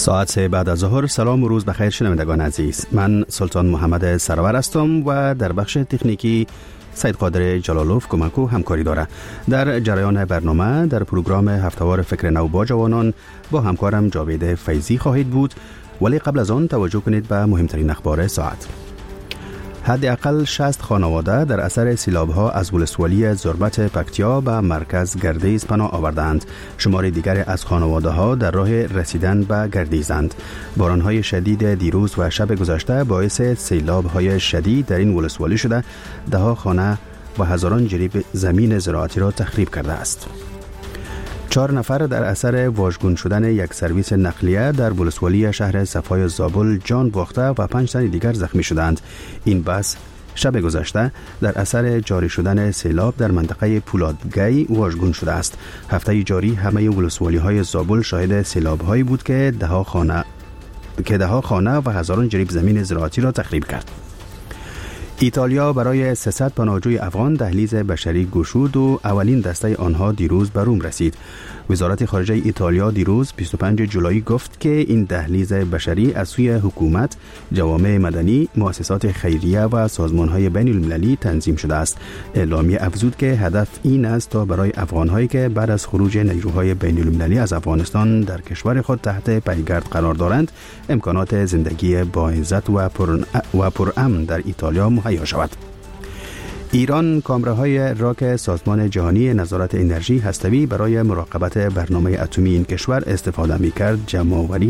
ساعت 3 بعد از ظهر. سلام و روز بخیر شنوندگان عزیز. من سلطان محمد سرور هستم و در بخش تکنیکی سید قادر جلالوف کمک و همکاری داره. در جریان برنامه در پروگرام هفتهوار فکر نو با جوانان با همکارم جاوید فیضی خواهید بود، ولی قبل از آن توجه کنید به مهمترین اخبار ساعت. حداقل 60 خانواده در اثر سیلاب‌ها از ولسوالی زربت پکتیا به مرکز گردیز پناه آوردند. شمار دیگر از خانواده‌ها در راه رسیدن به گردیزند. باران‌های شدید دیروز و شب گذشته باعث سیلاب‌های شدید در این ولسوالی شده، ده‌ها خانه و هزاران جریب زمین زراعتی را تخریب کرده است. 4 نفر در اثر واژگون شدن یک سرویس نقلیه در ولسوالی شهر صفای زابل جان باخته و 5 تن دیگر زخمی شدند. این بس شب گذشته در اثر جاری شدن سیلاب در منطقه پولادگی واژگون شده است. هفته جاری همه ولسوالی‌های زابل شاهد سیلاب‌هایی بود که ده‌ها خانه و هزاران جریب زمین زراعتی را تخریب کرد. ایتالیا برای 300 پناهجوی افغان دهلیز بشری گشود و اولین دسته آنها دیروز به روم رسید. وزارت خارجه ایتالیا دیروز 25 جولای گفت که این دهلیز بشری از سوی حکومت، جوامع مدنی، مؤسسات خیریه و سازمان‌های بین‌المللی تنظیم شده است. اعلامیه افزود که هدف این است تا برای افغان‌هایی که بعد از خروج نیروهای بین‌المللی از افغانستان در کشور خود تحت پیگرد قرار دارند، امکانات زندگی باعزت و پرامن در ایتالیا مهیا شود. ایران کامراهای راک سازمان جهانی نظارت انرژی هسته‌ای برای مراقبت برنامه اتمی این کشور استفاده می‌کرد جمع‌آوری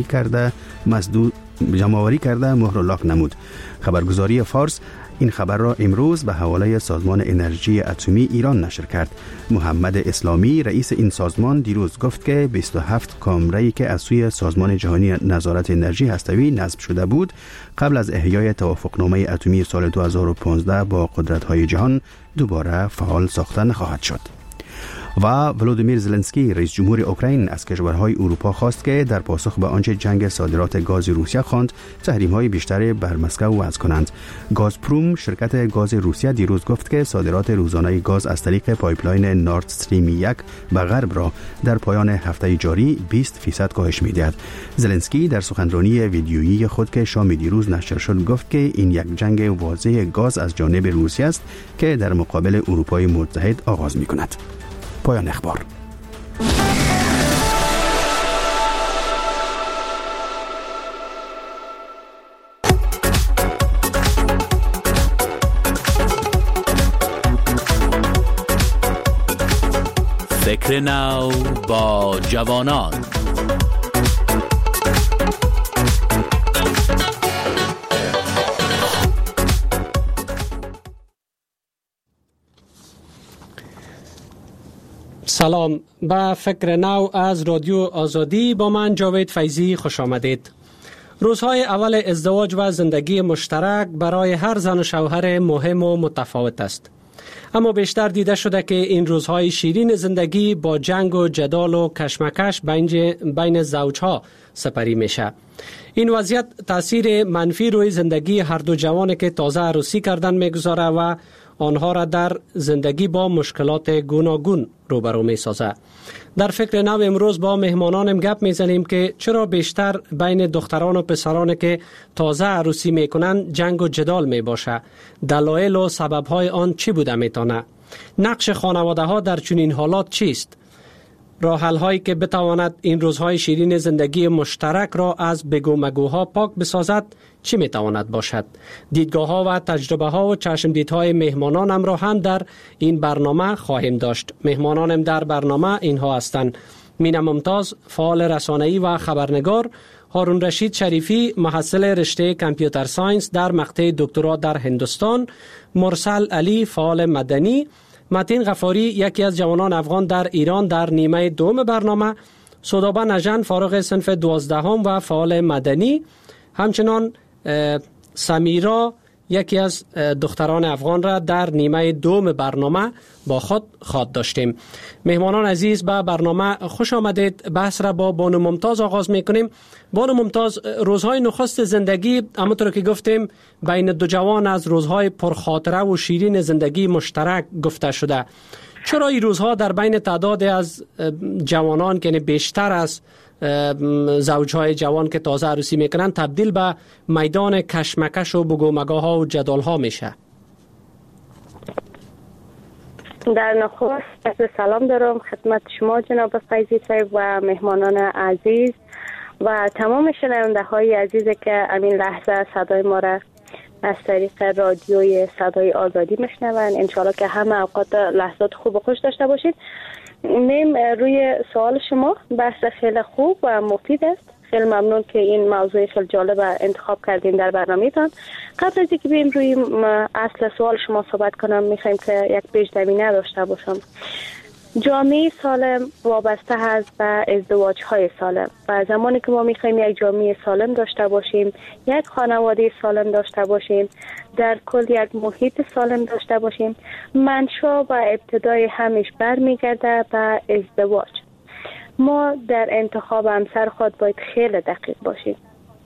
کرده مهر و لاک نمود. خبرگزاری فارس این خبر را امروز به حواله سازمان انرژی اتمی ایران نشر کرد. محمد اسلامی رئیس این سازمان دیروز گفت که 27 کامره‌ای که از سوی سازمان جهانی نظارت انرژی هسته‌ای نصب شده بود قبل از احیای توافقنامه اتمی سال 2015 با قدرت‌های جهان دوباره فعال ساخته نخواهد شد. و ولودیمیر زلنسکی رئیس جمهور اوکراین از کشورهای اروپا خواست که در پاسخ به آنچه جنگ صادرات گاز روسیه خواند تحریم‌های بیشتری بر مسکو وضع کنند. گازپروم شرکت گاز روسیه دیروز گفت که صادرات روزانه گاز از طریق پایپلاین نورد استریم 1 به غرب را در پایان هفته جاری 20% کاهش می‌دهد. زلنسکی در سخنرانی ویدیویی خود که شام دیروز نشر شد گفت که این یک جنگ واضح گاز از جانب روسیه است که در مقابل اروپای متحد آغاز می‌کند. پایان اخبار. فکر نو با جوانان. سلام، به فکر نو از رادیو آزادی با من جاوید فیضی خوش آمدید. روزهای اول ازدواج و زندگی مشترک برای هر زن و شوهر مهم و متفاوت است. اما بیشتر دیده شده که این روزهای شیرین زندگی با جنگ و جدال و کشمکش بین زوجها سپری میشه. این وضعیت تاثیر منفی روی زندگی هر دو جوانی که تازه عروسی کردن میگذاره و آنها را در زندگی با مشکلات گوناگون روبرو می سازه. در فکر نو امروز با مهمانانم گپ می زنیم که چرا بیشتر بین دختران و پسران که تازه عروسی می کنند جنگ و جدال می باشه. دلایل و سبب های آن چی بوده می تانه؟ نقش خانواده ها در چنین حالات چیست؟ راه حل هایی که بتواند این روزهای شیرین زندگی مشترک را از بگو مگوها پاک بسازد چی میتواند باشد؟ دیدگاه ها و تجربه ها و چشمدیدهای مهمانانم را هم در این برنامه خواهیم داشت. مهمانانم در برنامه اینها هستند: مینا ممتاز، فعال رسانه‌ای و خبرنگار; هارون رشید شریفی، محصل رشته کامپیوتر ساینس در مقطع دکترا در هندوستان; مرسل علی، فعال مدنی; متین غفاری، یکی از جوانان افغان در ایران در نیمه دوم برنامه; سودابه نژن، فارغ صنف 12 و فعال مدنی; همچنان سمیرا، یکی از دختران افغان را در نیمه دوم برنامه با خود داشتیم. مهمانان عزیز، به برنامه خوش آمدید. بحث را با بانو ممتاز آغاز میکنیم. بانو ممتاز، روزهای نخست زندگی همونطور که گفتیم بین دو جوان از روزهای پرخاطره و شیرین زندگی مشترک گفته شده. چرا این روزها در بین تعداد از جوانان که بیشتر از زوجهای جوان که تازه عروسی میکنن تبدیل به میدان کشمکش و بگومگاها و جدالها میشه؟ در نخست سلام دارم خدمت شما جناب فیضی صاحب و مهمانان عزیز و تمام شنونده های عزیزی که امین لحظه صدای ما را از طریق رادیوی صدای آزادی میشنون. انشالله که همه اوقات لحظات خوب و خوش داشته باشید. میم روی سوال شما، بحث خیلی خوب و مفید است. خیلی ممنون که این موضوع خیلی جالب انتخاب کردین در برنامه‌تان. قبل از اینکه بریم روی اصل سوال شما صحبت کنم، میخوایم که یک پیش‌زمینه داشته باشم. جامعه سالم وابسته است به ازدواج‌های سالم و زمانی که ما میخوایم یک جامعه سالم داشته باشیم، یک خانواده سالم داشته باشیم، در کل یک محیط سالم داشته باشیم، منشأ و ابتدای همش برمیگرده به ازدواج. ما در انتخاب همسر خود باید خیلی دقیق باشیم.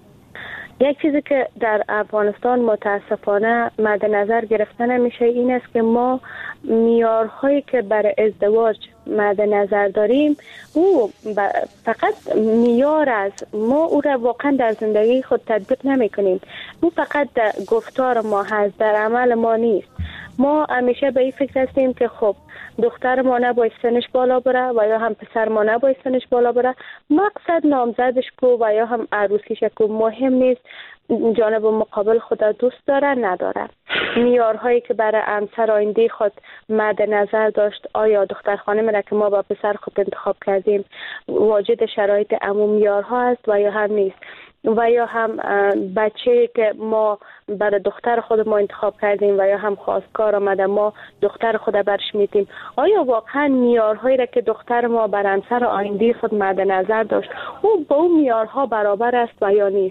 یک چیزی که در افغانستان متاسفانه مد نظر گرفته نمیشه این است که ما معیارهایی که برای ازدواج مد نظر داریم او فقط معیار است، ما او را واقعا در زندگی خود تطبیق نمی کنیم. او فقط در گفتار ما هست، در عمل ما نیست. ما همیشه به این فکر هستیم که خب دختر ما نباید سنش بالا بره و یا هم پسر ما نباید سنش بالا بره، مقصد نامزدش کو و یا هم عروسیش کو، مهم نیست جانب مقابل خدا دوست داره نداره. معیارهایی که برای همسر آینده خود مد نظر داشت، آیا دختر خانم را که ما با پسر خود انتخاب کردیم واجد شرایط عموم معیارها است و یا هم نیست، و یا هم بچه که ما برای دختر خود ما انتخاب کردیم و یا هم خواستگار آمده ما دختر خود برش میتیم، آیا واقعا معیارهایی را که دختر ما بر همسر آینده خود مد نظر داشت او با اون معیارها برابر است و یا نیست؟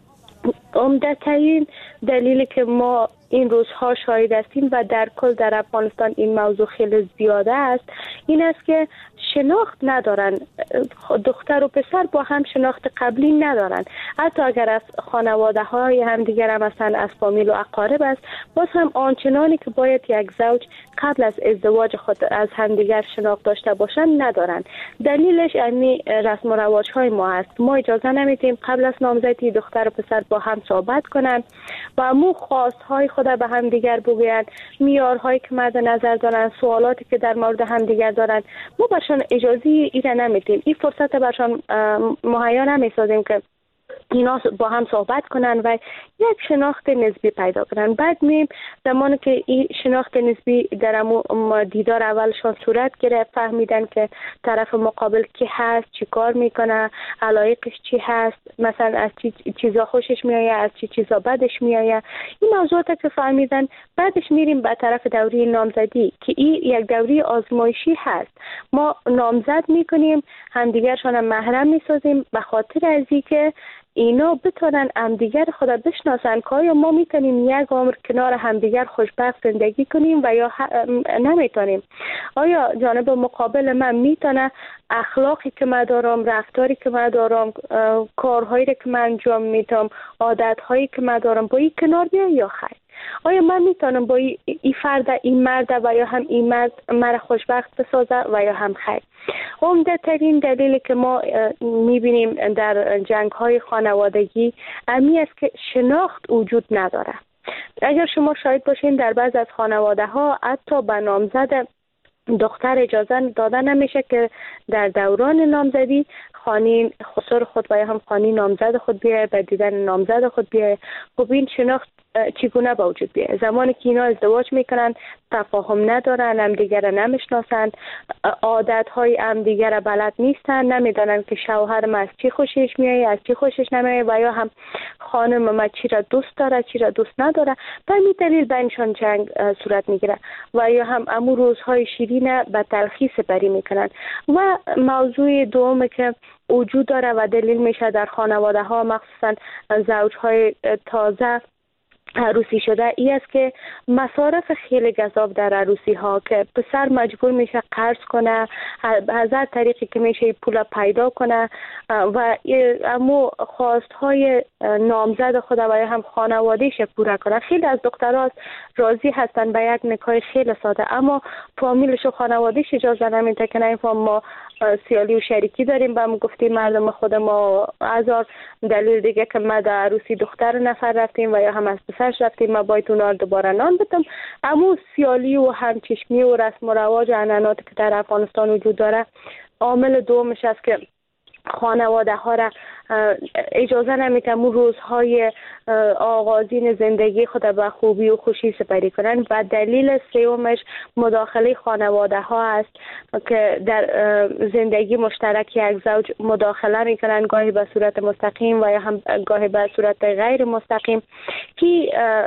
عمدترین دلیلی که ما این روزها شاهد هستیم و در کل در افغانستان این موضوع خیلی زیاده است این است که شناخت ندارن. دختر و پسر با هم شناخت قبلی ندارن. حتی اگر از خانواده های هم دیگر هم مثلا از فامیل و اقارب است، باز هم آنچنانی که باید یک زوج قبل از ازدواج خود از همدیگر شناخت داشته باشند ندارن. دلیلش یعنی رسم و رواج های ما است. ما اجازه نمیدیم قبل از نامزدی دختر و پسر با هم صحبت کنند و مو خواست های خود به هم دیگر بگویند، معیارهایی که مد نظر دارن، سوالاتی که در مورد هم دیگر دارن، ما برشان اجازه ایره نمیدیم. این فرصت برشان مهیا نمیسازیم که اینا با هم صحبت کنن و یک شناخت نسبی پیدا کنن. بعد میم زمانی که این شناخت نسبی در دیدار اولشان صورت گرفت، فهمیدن که طرف مقابل کی هست، چی کار میکنه، علایقش چی هست، مثلا از چی چیزا خوشش میآید، از چی چیزا بدش میآید، این موضوعات که فهمیدن، بعدش میریم به طرف دوره نامزدی که این یک دوره آزمایشی هست. ما نامزد میکنیم، همدیگرشان محرم میسازیم به خاطر از اینکه اینا بتونن همدیگر خدا بشناسن که آیا ما میتونیم یک عمر کنار همدیگر خوشبخت زندگی کنیم و یا نمیتونیم. آیا جانب مقابل من میتونه اخلاقی که من دارم، رفتاری که من دارم، کارهایی که من انجام میدم، عادتهایی که من دارم با این کنار بیام یا خیر؟ آیا من میتونم با این فرد، این مرد و یا هم این مرد مرا خوشبخت بسازه و یا هم خیر؟ عمده ترین دلیلی که ما میبینیم در جنگ های خانوادگی امی است که شناخت وجود نداره. اگر شما شاهد باشین در بعض از خانواده ها حتی به نامزد دختر اجازه داده نمیشه که در دوران نامزدی خانه خسر خود و یا هم خانه نامزد خود بیایه، به دیدن نامزد خود بیایه. خب این شناخت چگونه به وجود بیایه؟ زمانی که اینا ازدواج میکنن تفاهم ندارن، هم دیگر را نمیشناسن، عادت های هم دیگر را بلد نیستن، نمیدانن که شوهر ما از چی خوشش میایه، از چی خوشش نمیایه و یا هم خانم ما چی را دوست داره، چی را دوست نداره. به این دلیل بینشان جنگ صورت میگیره و یا هم امو روزهای شیرین به تلخیص بری میکنن. و موضوع دوم که وجود داره و دلیل میشه در خانواده ها، مخصوصا زوج های تازه عروسی شده ای است که مصارف خیلی گزاف در عروسی ها که پسر مجبور میشه قرض کنه، از هر طریقی که میشه پول پیدا کنه و امو خواست های نامزد خود و هم خانوادهش پورا کنه. خیلی از دخترها راضی هستن به یک نکاح خیلی ساده، اما فامیلش و خانوادهش اجازه نمیده که نه ما سیالی و شریکی داریم. به ما گفتیم مردم خود ما هزار دلیل دیگه که ما در عروسی دختر نفر رفتیم و یا هم از پسرش رفتیم، ما باید اونا دوباره نان بدم. اما سیالی و همچشمی و رسم و رواج و عنعنات که در افغانستان وجود داره، عامل دومش است که خانواده ها را اجازه نمیده اون روزهای آغازین زندگی خود به خوبی و خوشی سپری کنن و دلیل سومش مداخله خانواده ها است که در زندگی مشترک یک زوج مداخله میکنن، گاهی به صورت مستقیم و یا هم گاهی به صورت غیر مستقیم، که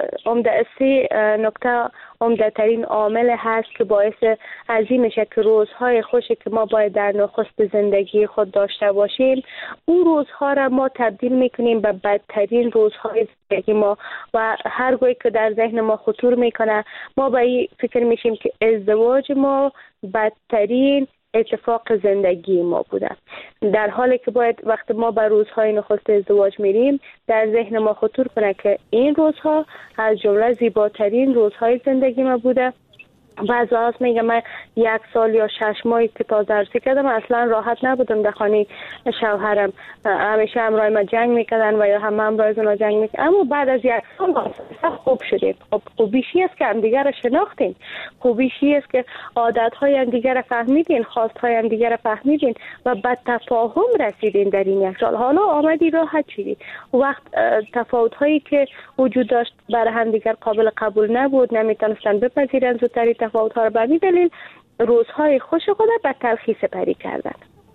سه نکته عمده ترین عامل هست که باعث از این میشه که روزهای خوشی که ما باید در نخست زندگی خود داشته باشیم اون روزها را ما تبدیل میکنیم به بدترین روزهای زندگی ما و هر گوی که در ذهن ما خطور میکنه ما به این فکر میشیم که ازدواج ما بدترین اتفاق زندگی ما بوده، در حالی که باید وقت ما به روزهای نخست ازدواج میریم در ذهن ما خطور کنه که این روزها از جمله زیباترین روزهای زندگی ما بوده. بعضی هاست میگه من 1 سال یا 6 ماهی که تازه عروسی کردم اصلا راحت نبودم در خانه شوهرم، همیشه همراه ما جنگ میکردن و یا هم همراه اونا جنگ میکردن، اما بعد از 1 سال خوب شدیم. خب خوبیشی است که هم دیگر را شناختین، خوبیشی است که عادتهای هم دیگر را فهمیدین، خواستهای هم دیگر را فهمیدین و بعد تفاهم رسیدین در این 1 سال. حالا آمدی راحت شدید، وقت تفاوت‌هایی که وجود داشت برای هم دیگر قابل قبول نبود، نمیتونستن بپذیرن زودتری تفاوت‌ها را به همین دلیل روزهای خوش خود به تلخی سپری کردن.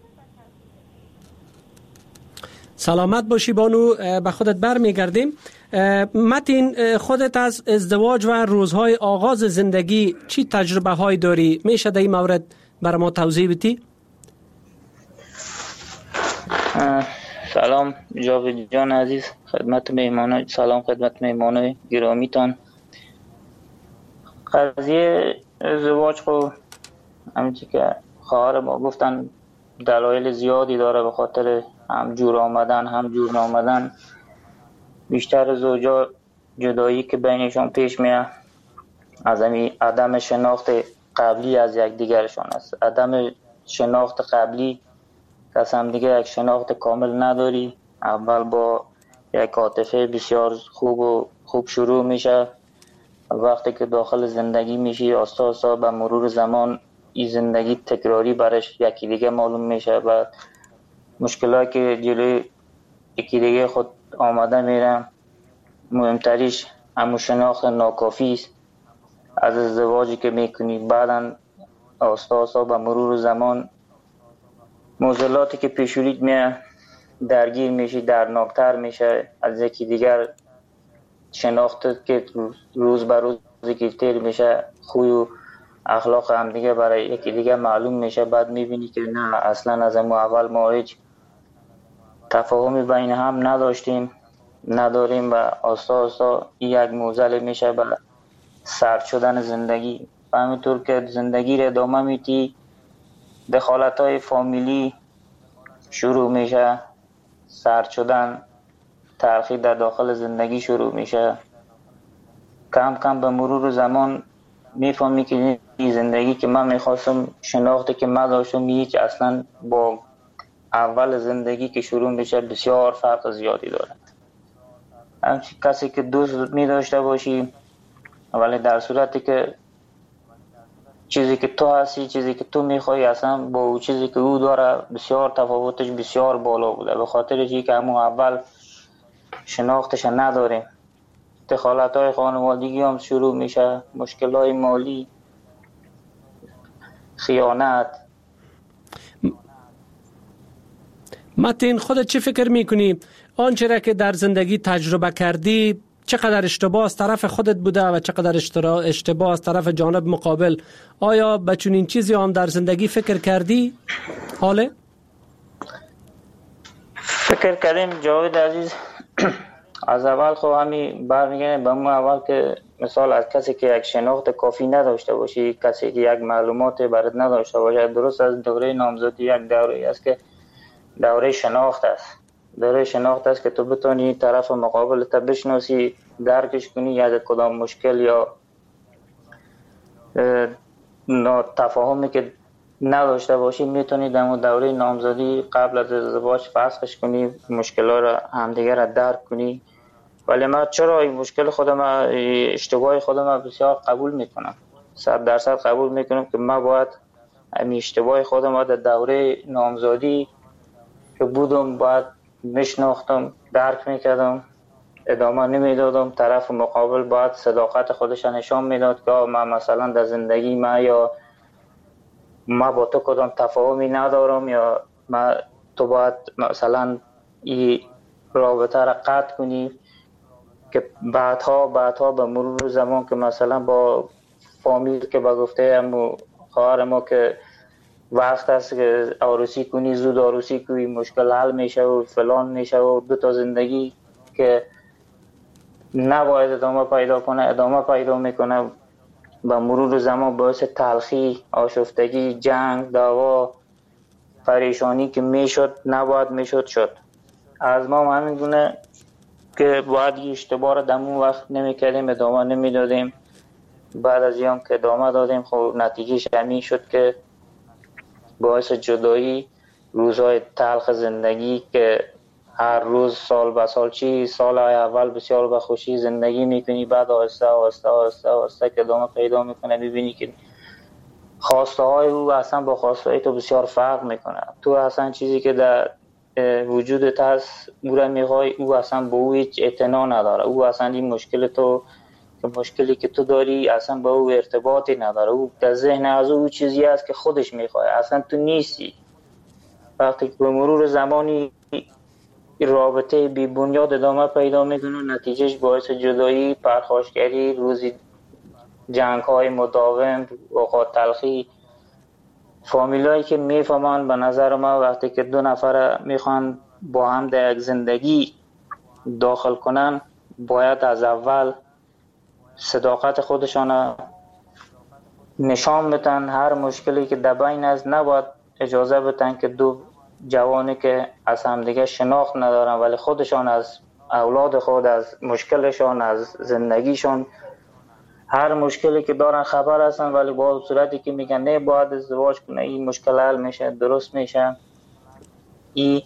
سلامت باشی بانو، به خودت برمیگردیم. متین، خودت از ازدواج و روزهای آغاز زندگی چی تجربه های داری؟ میشه در این مورد برای ما توضیح بدی؟ سلام جاوید جان عزیز، خدمت میهمانان، سلام خدمت میهمانان گرامیتان. قضیه ازدواج خب همینطور که خواهر ما گفتن دلایل زیادی داره، به خاطر هم جور آمدن هم جور نامدن. بیشتر زوجا جدایی که بینشون پیش میاد از همین عدم شناخت قبلی از یکدیگرشون است. عدم شناخت قبلی کس هم دیگه یک شناخت کامل نداری، اول با یک عاطفه بسیار خوب شروع میشه، وقتی که داخل زندگی میشی آستا آستا به مرور زمان این زندگی تکراری برش یکی دیگه معلوم میشه و مشکلاتی که جلوی یکی دیگه خود آمده میره. مهمتریش همون شناخت ناکافی است از ازدواجی که میکنی. بعدا آستا آستا به مرور زمان معضلاتی که پیشورید میاد درگیر میشی، درناکتر میشه از یکی دیگر. شناخت که روز به روز گیرتر میشه، خوی و اخلاق هم دیگه برای یکی دیگه معلوم میشه. بعد میبینی که نه اصلا از اول ما هیچ تفاهمی بین هم نداریم و آستا آستا یک موزل میشه به سرد شدن زندگی. و همینطور که زندگی رو ادامه میدی دخالت های فامیلی شروع میشه، سرد شدن، تلخی در داخل زندگی شروع میشه. کم کم به مرور زمان میفهمی که این زندگی که من میخواستم، شناختی که من داشتم هیچ اصلا با اول زندگی که شروع میشه بسیار فرق زیادی داره. همچی کسی که دوست میداشته باشی ولی در صورتی که چیزی که تو هستی، چیزی که تو میخوای اصلا با اون چیزی که او داره بسیار تفاوتش بسیار بالا بوده، به خاطر چیزی که همون اول شناختش نداریم. دخالت های خانوادگی هم شروع میشه، مشکل های مالی، خیانت. متین، خودت چه فکر میکنی؟ آنچه را که در زندگی تجربه کردی چقدر اشتباه از طرف خودت بوده و چقدر اشتباه از طرف جانب مقابل؟ آیا به چنین چیزی هم در زندگی فکر کردی؟ حاله؟ فکر کردیم جاوید عزیز. از اول خب همین برمیگردیم به اون اول که مثال از کسی که یک شناخت کافی نداشته باشی، کسی که یک معلومات برات نداشته باشه، درست از دوره نامزدی یک دوره است که دوره شناخت است. دوره شناخت است که تو بتونی طرف مقابل تا بشناسی، درکش کنی، یک کدام مشکل یا تفاهمی که نداشته باشی میتونی در دوره نامزدی قبل از ازدواج فسخش کنی، مشکلات را همدیگه را درک کنی. ولی من چرا این مشکل خودم، اشتباه خودم بسیار قبول میکنم، 100% قبول میکنم که من باید این اشتباه خودم در دوره نامزدی که بودم باید میشناختم، درک میکردم، ادامه نمیدادم. طرف مقابل باید صداقت خودش نشان میداد که من مثلا در زندگی من یا ما با تو کدام تفاهمی ندارم، یا تو باید مثلا این رابطه را قطع کنی. که بعدها به مرور زمان که مثلا با فامیل که با گفته خواهر ما که وقت است که عروسی کنی، زود عروسی کنی، مشکل حل میشه و فلان میشه و دو تا زندگی که نباید ادامه پیدا کنه ادامه پیدا میکنه. با مرور زمان باعث تلخی، آشفتگی، جنگ، دعوا، پریشانی که میشد نباید میشد شد. از ما همین گونه که باید یه اشتباه را در اون وقت نمیکردیم، ادامه نمیدادیم. بعد از یام که ادامه دادیم خب نتیجهش همین شد که باعث جدایی، روزهای تلخ زندگی که هر روز سال به سال سال اول بسیار به خوشی زندگی میکنی، بعد آهسته که ادامه پیدا میکنه ببینی که خواسته های او اصلا با خواسته های تو بسیار فرق میکنه. تو اصلا چیزی که در وجودت هست او را میخوای، او اصلا با او هیچ اعتنا نداره. او اصلا این مشکلی که تو داری اصلا با او ارتباطی نداره. او در ذهن از او چیزی هست که خودش میخواد، اصلا تو نیستی. وقتی که به مرور زمانی رابطه بی بنیاد ادامه پیدا میکنه، نتیجهش باعث جدایی، پرخاشگری، روزی جنگ های مداوم، اوقات تلخی. فامیلایی که میفهمن به نظر ما وقتی که دو نفر میخوان با هم در یک زندگی داخل کنن، باید از اول صداقت خودشان نشان بدن. هر مشکلی که در بین است نباید اجازه بدن که دو جوانی که از همدیگه شناخت ندارن ولی خودشان از اولاد خود، از مشکلشان، از زندگیشان، هر مشکلی که دارن خبر هستن ولی با صورتی که میگن نه باید ازدواج کنه، این مشکل حل میشه، درست میشه، این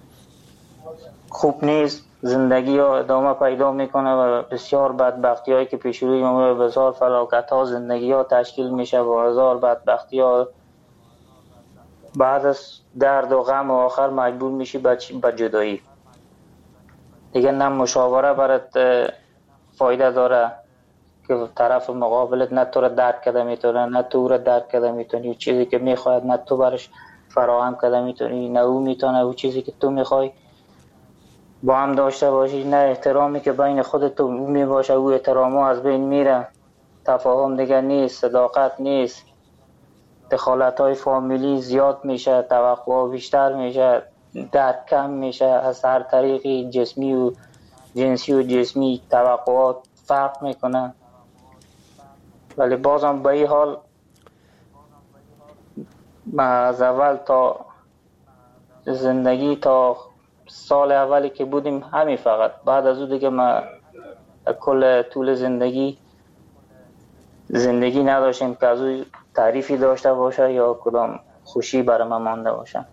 خوب نیست، زندگی ها ادامه پیدا میکنه و بسیار بدبختی هایی که پیش روی ما، بسیار فلاکت ها، زندگی ها تشکیل میشه و هزار بدبختی ها. بعد از درد و غم و آخر مجبور میشی به جدایی. دیگه نه مشاوره برات فایده داره که طرف مقابلت نه تو را درک کرده میتونه، نه تو را درک کرده میتونی. چیزی که میخواید نه تو برش فراهم کرده میتونی، نه او میتونه او چیزی که تو میخوای با هم داشته باشی. نه احترامی که بین خودت و او میباشه، او احترام از بین میره، تفاهم دیگه نیست، صداقت نیست، دخالت های فامیلی زیاد میشه، توقع بیشتر میشه، درک کم میشه. از هر طریقی جسمی و جنسی و جسمی توقعات فرق میکنه. ولی بازم به این حال ما از اول تا زندگی تا سال اولی که بودیم همین فقط، بعد از اون دیگه ما کل طول زندگی نداشتیم که از اون تعریفی داشته باشه یا کدام خوشی برای ما مانده باشه.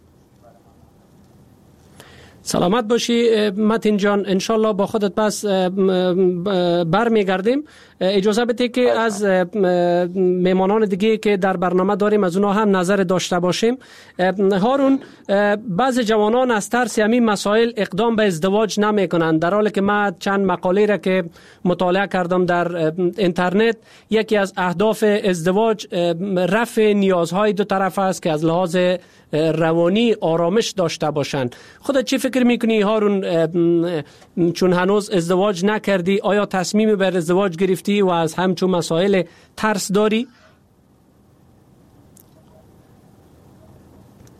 سلامت باشی متین جان، انشالله با خودت پس برمیگردیم. اجازه بده که از میمانان دیگه که در برنامه داریم از اونها هم نظر داشته باشیم. هارون، بعض جوانان از ترس همین مسائل اقدام به ازدواج نمی کنند، در حالی که من چند مقاله را که مطالعه کردم در اینترنت، یکی از اهداف ازدواج رفع نیازهای دو طرف است که از لحاظ روانی آرامش داشته باشند. خودت چی فکر میکنی هارون؟ چون هنوز ازدواج نکردی، آیا تصمیم بر ازدواج گرفتی و از همچون مسائل ترس داری؟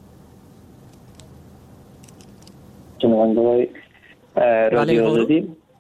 شنونده‌های رادیو آزادی،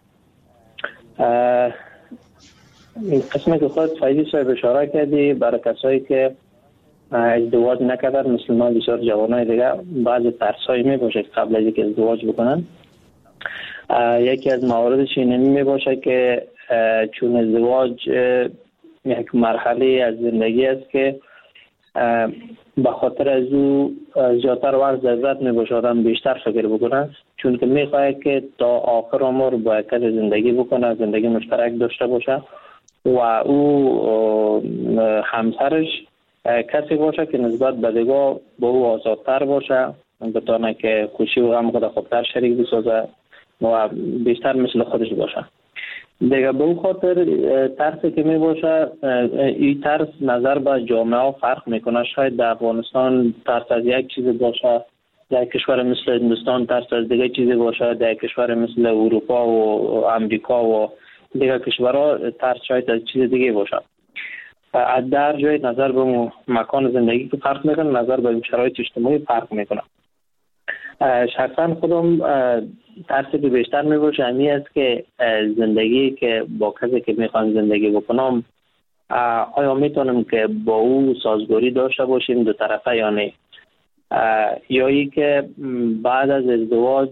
این قسمه که خود فیضی صاحب اشاره کردی برای کسایی که ازدواج نکردن، مثل بسیار جوانای دیگه بعضی ترسایی می باشه قبل از اینکه ازدواج بکنن. یکی از مواردش اینمی می باشه که چون ازدواج یک مرحله از زندگی است که به خاطر از او زیادتر وقت ضرورت می باشه آدم بیشتر فکر بکنه، چون که می خواهد که تا آخر عمر با کسی زندگی بکنه، زندگی مشترک داشته باشه و او همسرش کسی باشه که نسبت به دیگه با او آزادتر باشه، بتونه که خوشی و غم خود خوبتر شریک بسازه و بیشتر مثل خودش باشه. دیگه به او خاطر ترسی که می باشه، این ترس نظر به جامعه ها فرق میکنه. شاید در افغانستان ترس از یک چیز باشه، در کشور مثل هندوستان ترس از دیگه چیزی باشه، در کشور مثل اروپا و امریکا و دیگه کشورها ترس شاید از چیز دیگه باشه. در جای نظر به مکان زندگی که فرق میکنه، نظر به شرایط اجتماعی فرق میکنه. شخصا خودم ترسی که بیشتر میباشه همی است که زندگی که با کسی که میخوام زندگی بکنم آیا میتونم که با او سازگاری داشته باشیم دو طرفه یا نه، یا ای که بعد از ازدواج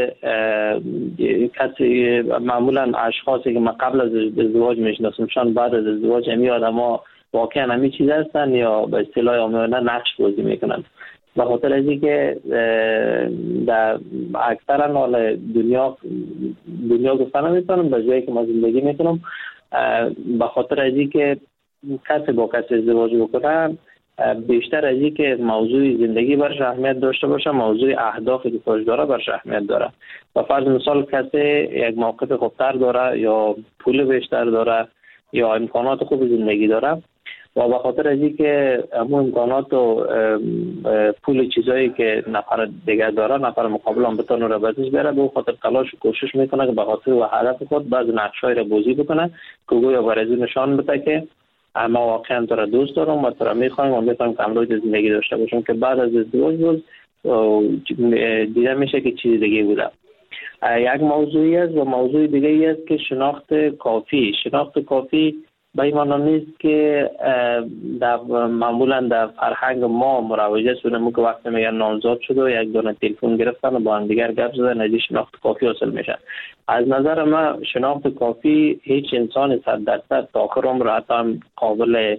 کسی معمولا اشخاصی که من قبل از ازدواج میشناسمشان بعد از ازدواج همی آدم ها واقعا همی چیز هستن یا به اصطلاح عامانه نقش بازی میکنن. به خاطر از اینکه در اکثر حال دنیا گفتن نمیتونم به جایی که ما زندگی میکنم، به خاطر از اینکه کسی با کسی ازدواج بکنه بیشتر از اینکه موضوع زندگی برش اهمیت داشته باشه، موضوع اهدافی که خودش داره برش اهمیت داره. و فرض مثال کسی یک موقف خوبتر داره یا پول بیشتر داره یا امکانات خوب زندگی داره و به خاطر از اینکه همون امکانات و پول چیزایی که نفر دیگر داره نفر مقابل هم بتونه رو بزنش بره، به خاطر تلاش و کوشش میکنه که به خاطر و هدف خود بعض نقشای رو بازی بکنه که گویا برای نشان بده که ما واقعا تو را دوست دارم و تو را میخوایم و میخوایم که همراهت زندگی داشته باشم، که بعد از ازدواج روز دیده میشه که چیز دیگه بوده. یک موضوعی است و موضوع دیگه ای است که شناخت کافی به این معنی نیست که معمولا در فرهنگ ما مروجه شده که وقتی میگن نامزاد شده و یک دونه تلفن گرفتن و با هم دیگر گپ زدن از شناخت کافی حاصل میشه. از نظر من شناخت کافی هیچ انسان 100% تا آخر عمر حتی قابل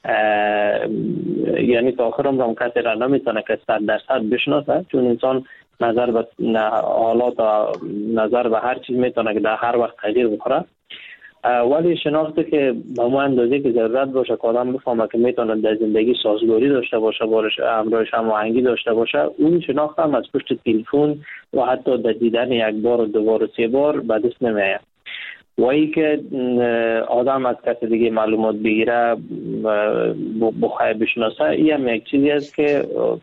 یعنی تا آخر عمر هم کسی را نمیتونه که 100% بشناسه، چون انسان نظر به حالات و نظر به هر چیز میتونه که در هر وقت تغییر بخوره. ولی شناخته که به اون اندازه که ضرورت باشه که آدم بفهمه که میتونه در زندگی سازگاری داشته باشه، بارش همراهش هماهنگی داشته باشه، اون شناخت هم از پشت تلفن و حتی در دیدن یک بار و دو بار و سه بار به دست نمیاد. و ای که آدم از کسی دیگه معلومات بگیره بخواه بشناسه، این هم یک چیزی است که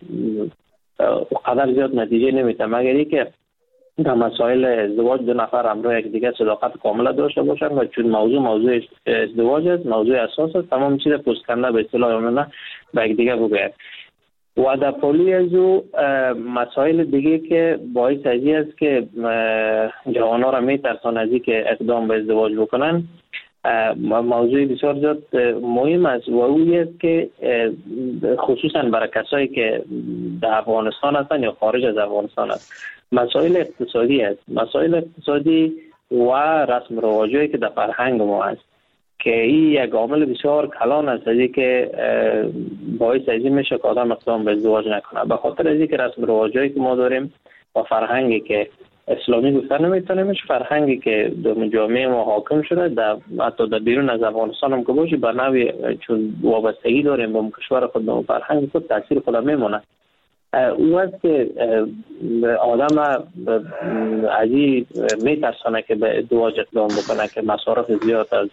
قدر زیاد نتیجه نمیده، مگر ای که در مسائل ازدواج دو نفر همراه یک دیگه صداقت کامله داشته باشن و چون موضوع ازدواج است، موضوع اساس است، تمام چیز پوست کنده به اصطلاح عامانه به یک دیگه بگوید. و در پولی از او مسائل دیگه که باعث ازی است که جوانان را میترسان از که اقدام به ازدواج بکنن، موضوع بسیار زیاد مهم است و اوی است که خصوصا برای کسایی که در افغانستان هستن یا خارج از افغانستان هست، مسائل اقتصادی است. مسائل اقتصادی و رسم رواجی که در فرهنگ ما است که این یک عامل بسیار کلان است از که باعث از این میشه که آدم اقدام به ازدواج نکنه، به خاطر از که رسم رواجی که ما داریم و فرهنگی که اسلامی گفتن نمیتونیمش، فرهنگی که در جامعه ما حاکم شده در حتی در بیرون از افغانستان هم که باشه به نوعی چون وابستگی داریم با کشور خود و فرهنگ خود تاثیر خود میمونه. او است که آدم از این میترسانه که به ازدواج اقدام بکنه که مصارف زیاد از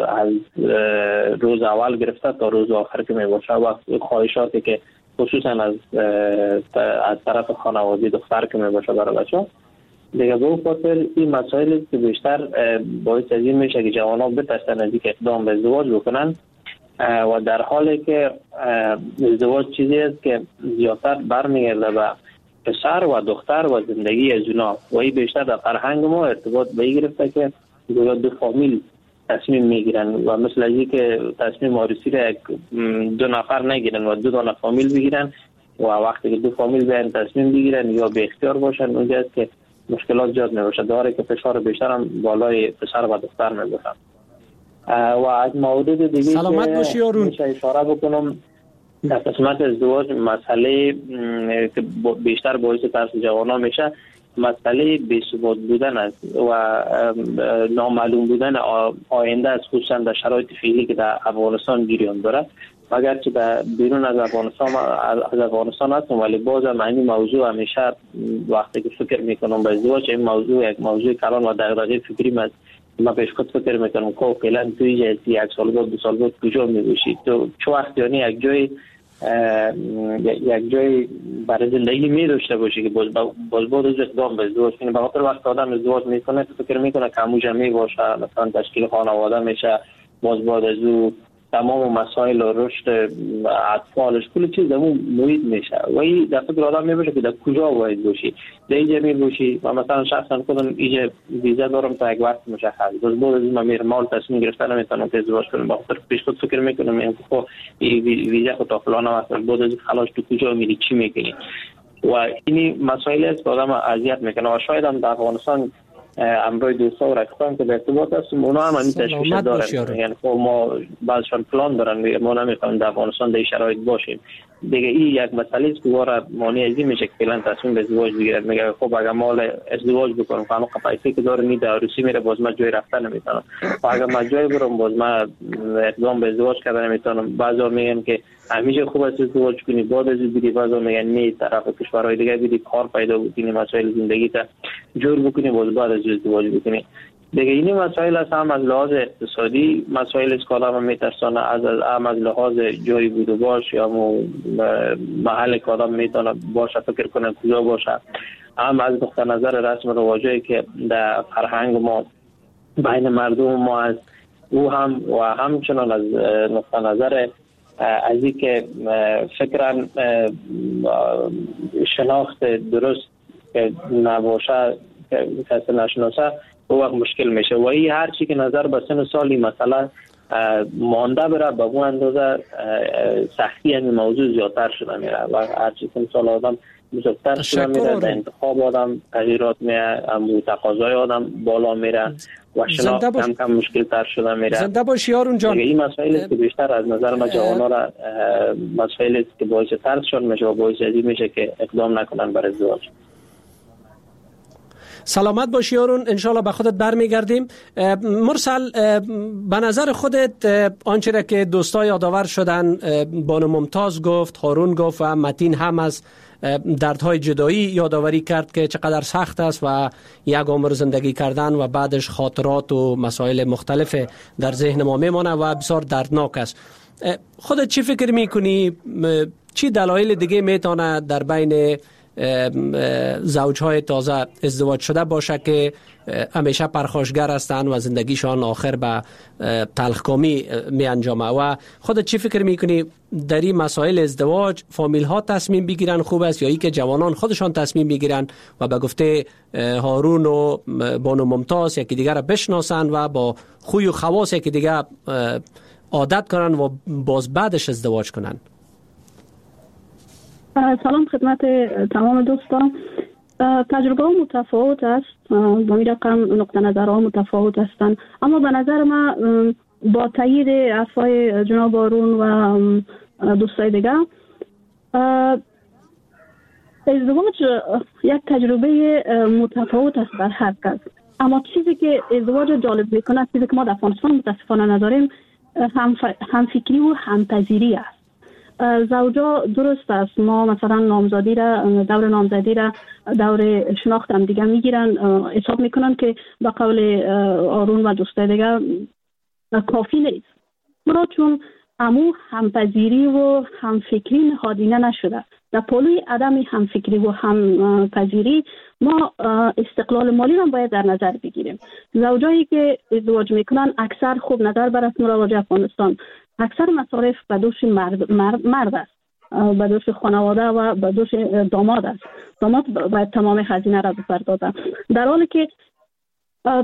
روز اول گرفته تا روز آخر که میباشه و خواهشاتی که خصوصا از طرف خانواده دختر که میباشه برای بچه دیگه. به اون خاطر این مسائلی که بیشتر باعث از این میشه که جوانان بترسن از اینکه اقدام به ازدواج بکنن و در حالی که ازدواج چیزی است که زیادتر برمیگرده به پسر و دختر و زندگی از اونا و این بیشتر در فرهنگ ما ارتباط به این گرفته که گویا دو فامیل تصمیم میگیرن و مثل از که تصمیم عروسی را دو نفر نگیرن و دو تا فامیل بگیرن و وقتی که دو فامیل بیان تصمیم بگیرن یا به اختیار باشن، اونجاست که مشکلات زیاد میشه، داره که فشار بیشتر هم بالای پسر و دختر میبرن. و از موارد دیگه سلامت باشی آرون. میشه اشاره بکنم در قسمت ازدواج مسئله که بیشتر باعث ترس جوانان میشه مسئله بی‌ثبات بودن است و نامعلوم بودن آینده است، خصوصا در شرایط فعلی که در افغانستان جریان داره. اگر که در بیرون از افغانستان هستم ولی باز هم این موضوع همیشه وقتی که فکر میکنم به ازدواج این موضوع یک موضوع کلان و دغدغه فکری است. من پیش خود فکر میکنم که فعلا توی یک سال بعد 2 سال بعد کجا میباشی تو چه وقت یعنی یک جای برای زندگی می داشته باشی که باز از اقدام به ازدواج کنی. به خاطر وقت آدم ازدواج میکنه تو فکر میکنه که همون جمعی باشه، مثلا تشکیل خانواده میشه، باز از او تمام مسائل و رشد اطفالش کل چیز در اون محیط میشه و این در فکر آدم میباشه که در کجا باید باشی، در اینجا میباشی و مثلا شخصا خودم اینجا ویزا دارم تا یک وقت مشخص، باز از این من مال تصمیم گرفتن نمیتونم که ازدواج کنم. با خاطر پیش خود فکر میکنم این خب ویزا خود تا فلان وقت باز از خلاص تو کجا میری چی میکنی و این مسائل است که آدم اذیت میکنه و شاید هم در افغانستان امروی دوستا و رکستان که به ارتباط هستیم اونا هم این تشویش دارن، یعنی خب ما بعضشان پلان دارن ما نمیخوایم در افغانستان در شرایط باشیم دیگه. این یک مسئله است که وارد مانع ازی میشه که فعلا تصمیم به ازدواج بگیرد. میگه خب اگر مال ازدواج بکنم فهمه پیسه که داره میده عروسی میره باز من جای رفتن نمیتونم و اگر من جای برم باز من اقدام به ازدواج کردن نمیتونم. بعضا میگن که همیشه خوب است ازدواج کنی بعد از بیری، بعضا میگن نه طرف کشورهای دیگه بیری کار پیدا بکنی مسائل زندگی تا جور بکنی باز بعد از ازدواج بکنی دیگه. این مسائل است هم از لحاظ اقتصادی مسائل است که آدم میترسانه، از لحاظ جایی بود و باش یا محل که آدم میتونه باشه فکر کنه کجا باشه، هم از نقطه نظر رسم و رواجی که در فرهنگ ما بین مردم ما است او هم و همچنان از نقطه نظر از این که فکرا شناخت درست که نباشه که کسی نشناسه او وقت مشکل میشه و این هر چی که نظر به سن سالی مثلا مانده بره به اون اندازه سختی این موضوع زیادتر شده میره و هر چی سن سال آدم بزرگتر شده میره در انتخاب آدم تغییرات میره، تقاضای آدم بالا میره و شناخت کم مشکل تر شده میره. زنده باشی آرون جان. این مسائل است که بیشتر از نظر ما جوانا را مسائل است که باعث ترسشان میشه و باعث ازی میشه که اقدام نکنن بر ازدواج. سلامت باشی آرون، انشالله به خودت برمیگردیم. مرسل به نظر خودت آنچه را که دوستای یادآور شدن بانو ممتاز گفت، هارون گفت و متین هم از دردهای جدایی یادآوری کرد که چقدر سخت است و یک عمر زندگی کردن و بعدش خاطرات و مسائل مختلف در ذهن ما میمانه و بسیار دردناک است. خودت چی فکر میکنی؟ چی دلایل دیگه میتونه در بین زوجهای تازه ازدواج شده باشه که همیشه پرخاشگر هستند و زندگیشان آخر به تلخکامی می انجامه؟ و خودت چی فکر میکنی در این مسائل ازدواج فامیل ها تصمیم بگیرن خوب است یا ای که جوانان خودشان تصمیم بگیرن و به گفته هارون و بانو ممتاز یکی دیگر را بشناسن و با خوی و خواص یکی دیگر عادت کنن و باز بعدش ازدواج کنن؟ سلام خدمت تمام دوستان. تجربه ها متفاوت است، با این رقم نقطه نظرها متفاوت هستند، اما به نظر من با تایید حرفای جناب آرون و دوستای دیگه ازدواج یک تجربه متفاوت است بر هر کس. اما چیزی که ازدواج جالب میکنه، چیزی که ما در افغانستان متاسفانه نداریم، همفکری و همپذیری است. زوجا درست است، ما مثلا نامزدی را دور شناخت هم دیگه میگیرن، حساب میکنن که به قول آرون و دوستای دیگه کافی نیست. مرا چون امو همپذیری و همفکری نهادینه نشده، در پولوی عدم همفکری و همپذیری ما استقلال مالی را باید در نظر بگیریم. زوجایی که ازدواج میکنن اکثر خوب نظر بر رسم و رواج افغانستان، اکثر مصارف به دوش مرد است، به دوش خانواده و به دوش داماد است. داماد باید تمام خزینه را بپردازه، در حالی که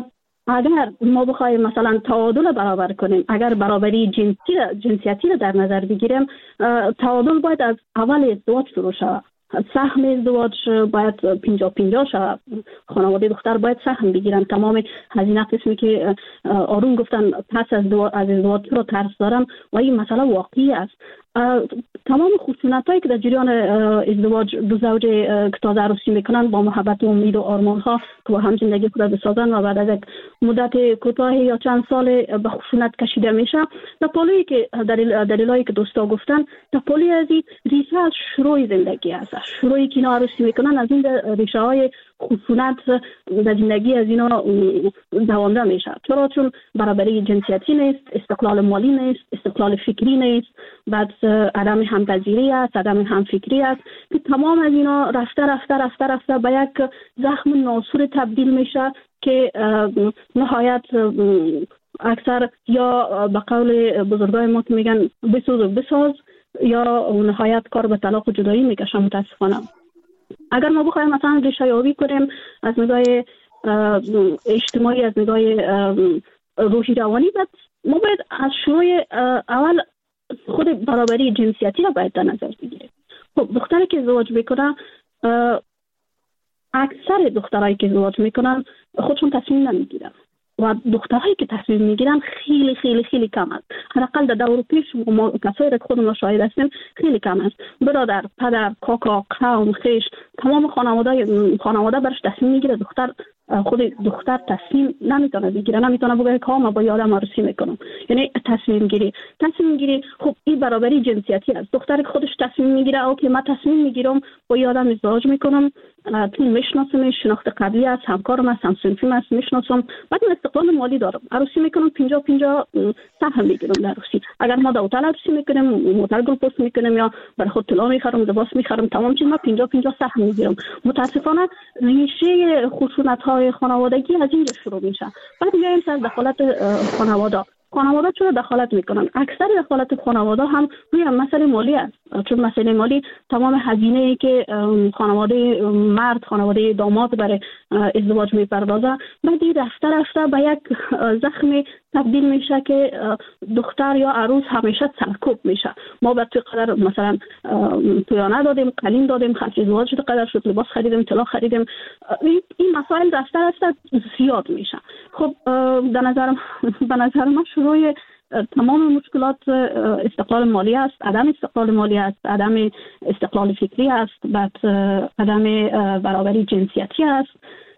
اگر ما بخوایم مثلا تعادل برابر کنیم، اگر برابری جنسیتی را در نظر بگیریم، تعادل باید از اول ازدواج شروع شود. سهم ازدواج باید 50-50 شود. خانواده دختر باید سهم بگیرن. تمام هزینه قسمی که آروم گفتن پس از ازدواج رو ترس دارن و این مسئله واقعی است. تمام خشونت هایی که در جریان ازدواج دو زوج که تازه عروسی میکنن با محبت و امید و آرمان ها که با هم زندگی خود بسازن و بعد از یک مدت کوتاه یا چند سال به خشونت کشیده میشه، در پالویی که دلیلایی که دوستا گفتن، در پالوی از این ریشه از شروع زندگی است. شروعی که اینا عروسی میکنن از این ریشه های خشونت در زندگی از اینا دوانده میشه. چون برابری جنسیتی نیست، استقلال مالی نیست، استقلال فکری نیست، بعد عدم همپذیری است، عدم همفکری است که تمام از اینا رفته به یک زخم ناسور تبدیل میشه که نهایت اکثر یا به قول بزرگای ما که میگن بسوز و بساز یا نهایت کار به طلاق و جدایی میکشه. متاسفانه اگر ما بخوایم مثلا ریشه یابی کنیم از نگاه اجتماعی، از نگاه روحی روانی، ما باید از شروع اول خود برابری جنسیتی را باید در نظر بگیریم. خب دختری که ازدواج میکنه، اکثر دخترایی که ازدواج میکنن خودشون تصمیم نمیگیرن و دخترهایی که تصمیم میگیرن خیلی خیلی خیلی کم است. حداقل در دور پیش ما کسایی که خودمون شاهد هستیم خیلی کم است. برادر، پدر، کاکا، قوم، خویش، تمام خانواده برش تصمیم میگیره. خود دختر تصمیم نمیتونه بگیره، نمیتونه بگه که ما با یادم عروسی میکنم. یعنی تصمیم گیری خب این برابری جنسیتی است. دختری که خودش تصمیم میگیره اوکی من تصمیم میگیرم با یادم ازدواج میکنم، تو میشناسم، شناخت قبلی است، همکارم است، همسنفیم است، میشناسم، بعد من استقلال مالی دارم، عروسی میکنم 50-50 سهم میگیرم در عروسی. اگر ما در هتل عروسی میکنیم، هتل گروپ میکنیم یا برای خود طلا میخرم، لباس میخرم، تمام چیز ما 50-50 سهم میگیرم. متاسفانه ریشه خشونت های خانوادگی از اینجا شروع میشه. بعد میایم سر دخالت خانواده چرا دخالت میکنن؟ اکثر دخالت خانواده هم روی مسئله مالی است. چون مسئله مالی تمام هزینه‌ای که خانواده داماد برای ازدواج میپردازه، بعدی رفته به یک زخم تبدیل میشه که دختر یا عروس همیشه سرکوب میشه. ما به توی قدر مثلا تویانه دادیم، قلیم دادیم، خرج ازدواج قدر شد، لباس خریدیم، طلا خریدیم. این مسائل رفته زیاد میشه. خب به نظر من شروع تمام مشکلات استقلال مالی است، عدم استقلال مالی است، عدم استقلال فکری است، بعد عدم برابری جنسیتی است.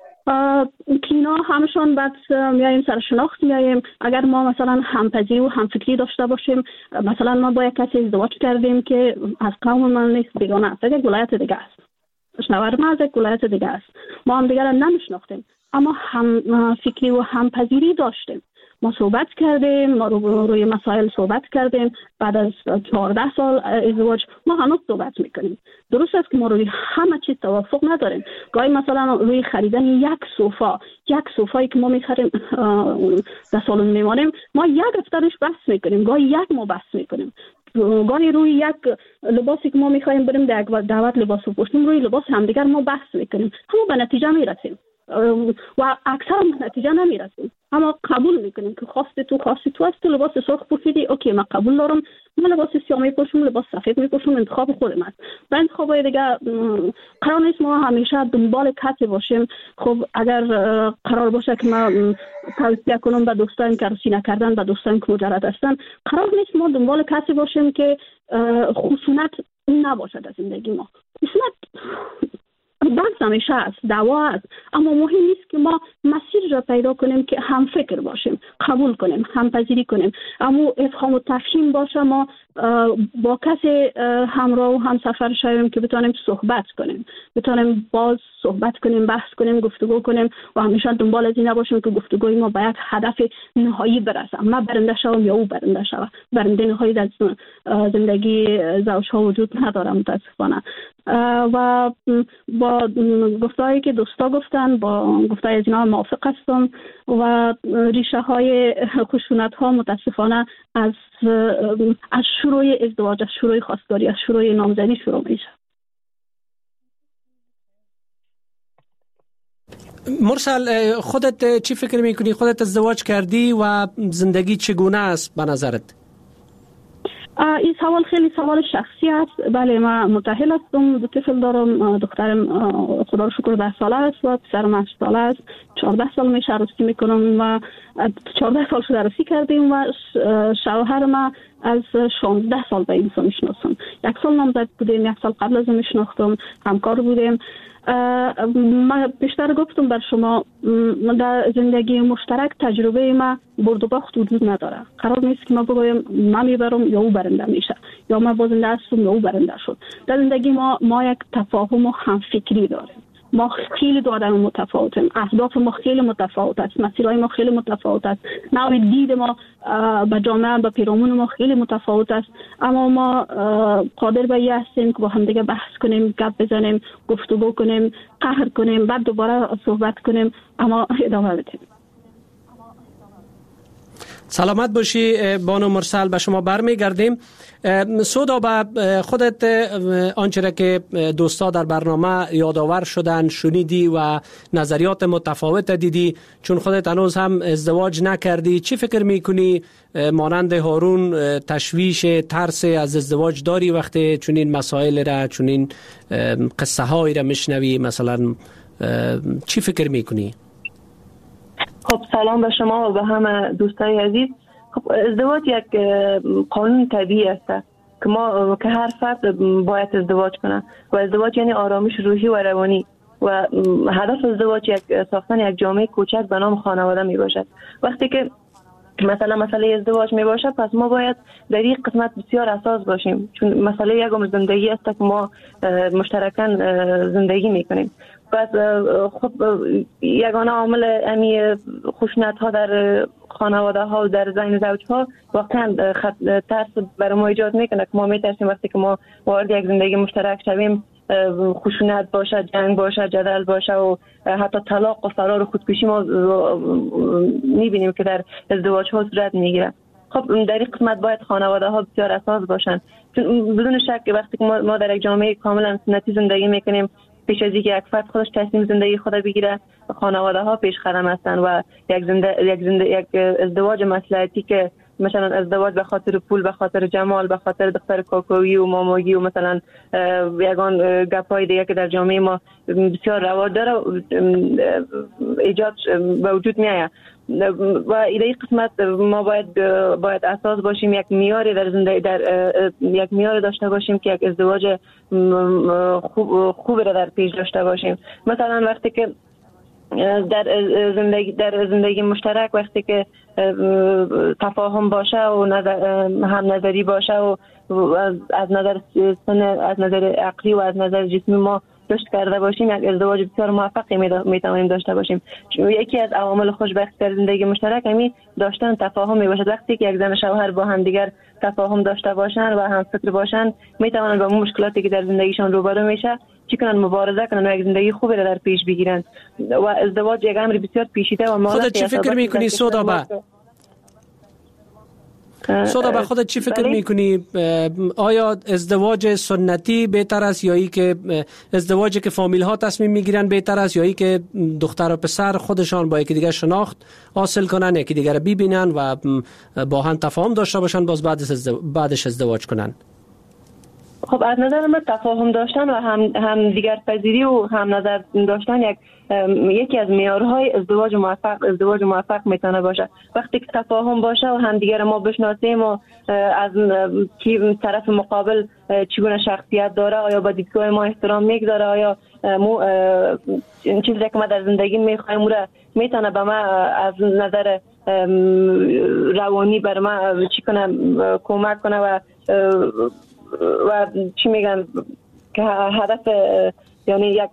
اینا همشون بعد میایم سر شناخت میایم. اگر ما مثلا همپذیری و همفکری داشته باشیم، مثلا ما با یک کسی ازدواج کردیم که از قوم من نیست، بیگانه است، یک ولایت دیگه است، شنورما از یک ولایت دیگه است، ما هم دیگر را نمیشناختیم اما هم فکری و همپذیری داشتیم. ما صحبت کردیم، ما روی مسائل صحبت کردیم. بعد از 14 سال ازدواج ما هنوز صحبت میکنیم. درست است که ما روی همه چیز توافق نداریم. گاهی مثلا روی خریدن یک صوفایی که ما میخریم در سالن میمانیم، ما یک هفته روش بحث میکنیم، گاهی یک ماه بحث میکنیم. گاهی روی یک لباسی که ما میخوایم بریم در دعوت لباس بپوشیم، روی لباس همدیگر ما بحث میکنیم، اما به نتیجه میرسیم و اکثر نتیجه نمیرسیم، اما قبول میکنیم که خواستی تو است، تو لباس سرخ پوشیدی، اوکی من قبول دارم، من لباس سیاه میپوشم، لباس سفید میپوشم، انتخاب خودم است. به انتخابای دیگه قرار نیست ما همیشه دنبال کسی باشیم. خب اگر قرار باشه که ما توصیه کنم به دوستان که عروسی نکردن، به دوستان که مجرد هستن، قرار نیست ما دنبال کسی باشیم که خشونت نباشه در زندگی ما. خشونت بحث همیشه است، دعوا است، اما مهم نیست که ما مسیر را پیدا کنیم که هم فکر باشیم، قبول کنیم، همپذیری کنیم، اما افهام و تفهیم باشه، ما با کسی همراه و همسفر شویم که بتونیم صحبت کنیم، بتونیم باز صحبت کنیم، بحث کنیم، گفتگو کنیم و همیشه دنبال از این نباشیم که گفتگوی ما به یک هدف نهایی برسه، من برنده شوم یا او برنده شود. برنده نهایی در زندگی زوجها وجود نداره متاسفانه. و با گفتهایی که دوستا گفتن، با گفتهای از اینا موافق هستم و ریشه های خشونت ها متاسفانه از شروع ازدواج، از شروع خواستگاری، از شروع نامزدی شروع میشه. مرسل، خودت چی فکر میکنی؟ خودت ازدواج کردی و زندگی چگونه است به نظرت؟ این سوال خیلی سوال شخصی است. بله، من متأهل هستم، 2 طفل دارم. دخترم خدا رو شکر 10 ساله است و پسرم 8 ساله است. 14 سال میشه عروسی میکنم و 14 سال شده عروسی کردیم و شوهر ما از 16 سال به این میشناسم. 1 سال نامزد بودیم، 1 سال قبل از میشناختم، همکار بودیم. من بیشتر گفتم بر شما، در زندگی مشترک تجربه ما برد و باخت وجود نداره. قرار نیست که ما بگویم من میبرم یا او برنده میشه، یا من بازنده هستم یا او برنده شد. در زندگی ما یک تفاهم و همفکری داریم. ما خیلی دو آدم متفاوتیم، اهداف ما خیلی متفاوت است، مسیرهای ما خیلی متفاوت است، نوع دید ما به جامعه، به پیرامون ما خیلی متفاوت است، اما ما قادر به این هستیم که با هم دیگه بحث کنیم، گپ بزنیم، گفتگو کنیم، قهر کنیم، بعد دوباره صحبت کنیم، اما ادامه بدیم. سلامت باشی بانو مرسل، به شما برمیگردیم. سودا، به خودت آنچه را که دوستا در برنامه یادآور شدن شنیدی و نظریات متفاوت دیدی، چون خودت هنوز هم ازدواج نکردی، چی فکر میکنی مانند هارون تشویش ترس از ازدواج داری وقتی چنین مسائل را، چنین قصه هایی را میشنوی؟ مثلا چی فکر میکنی؟ خب سلام به شما و به همه دوستای عزیز. خب ازدواج یک قانون طبیعی است که هر فرد باید ازدواج کنه و ازدواج یعنی آرامش روحی و روانی و هدف ازدواج ساختن یک جامعه کوچک به نام خانواده می باشد. وقتی که مسئله ازدواج می باشد، پس ما باید در این قسمت بسیار اساس باشیم، چون مسئله یک عمر زندگی است که ما مشترکاً زندگی می کنیم. پس خب یگانه عامل امی خشونت ها در خانواده ها و در زن زوج ها واقعا ترس برای ما ایجاد میکنه که ما میترسیم وقتی که ما وارد یک زندگی مشترک شویم خشونت باشه، جنگ باشه، جدل باشه و حتی طلاق و فرار و خودکشی ما میبینیم که در ازدواج ها صورت میگیره. خب در این قسمت باید خانواده ها بسیار اساس باشن، چون بدون شک وقتی که ما در یک جامعه کاملا سنتی زندگی میکنیم، پیش از اینکه یک فرد خودش تصمیم زندگی خود بگیره، خانواده ها پیش قدم هستند و یک ازدواج مصلحتی که مثلا ازدواج به خاطر پول، به خاطر جمال، به خاطر دختر کاکویی و ماماگی و مثلا یگان گپای دیگه که در جامعه ما بسیار رواج داره ایجاد به وجود میاد و این قسمت ما باید اساس باشیم، یک معیاری در زندگی یک معیار داشته باشیم که یک ازدواج خوب را در پیش داشته باشیم. مثلا وقتی که در زندگی مشترک وقتی که تفاهم باشه و هم نظری باشه و از نظر عقلی و از نظر جسمی ما رشد کرده باشیم، یک ازدواج بسیار موفقی میتوانیم داشته باشیم. یکی از عوامل خوشبختی در زندگی مشترک همین داشتن تفاهم می باشد. وقتی که یک زن و شوهر با هم دیگر تفاهم داشته باشن و هم فکر باشن، میتوانند با مشکلاتی که در زندگیشان روبرو میشه چی کنن، مبارزه کنن و یک زندگی خوبی را در پیش بگیرن و ازدواج یک امر بسیار پیچیده و خودت چی فکر میکنی سودا؟ خودت چی فکر میکنی؟ آیا ازدواج سنتی بهتر است یا ای که ازدواجی که فامیل ها تصمیم میگیرن بهتر است، یا ای که دختر و پسر خودشان با یکی دیگر شناخت حاصل کنن، یکی دیگر رو ببینن و با هم تفاهم داشته باشن باز بعدش ازدواج کنن؟ خب از نظر من تفاهم داشتن و هم دیگر پذیری و هم نظر داشتن یکی از معیارهای ازدواج موفق میتونه باشه. وقتی که تفاهم باشه و هم دیگر ما بشناسیم و از طرف مقابل چگونه شخصیت داره، آیا با دیدگاه ما احترام میگذاره، آیا چیزی که ما در زندگی میخوایم را میتونه به ما از نظر روانی بر ما چی کنه، کمک کنه و چی میگن که هدف یعنی یک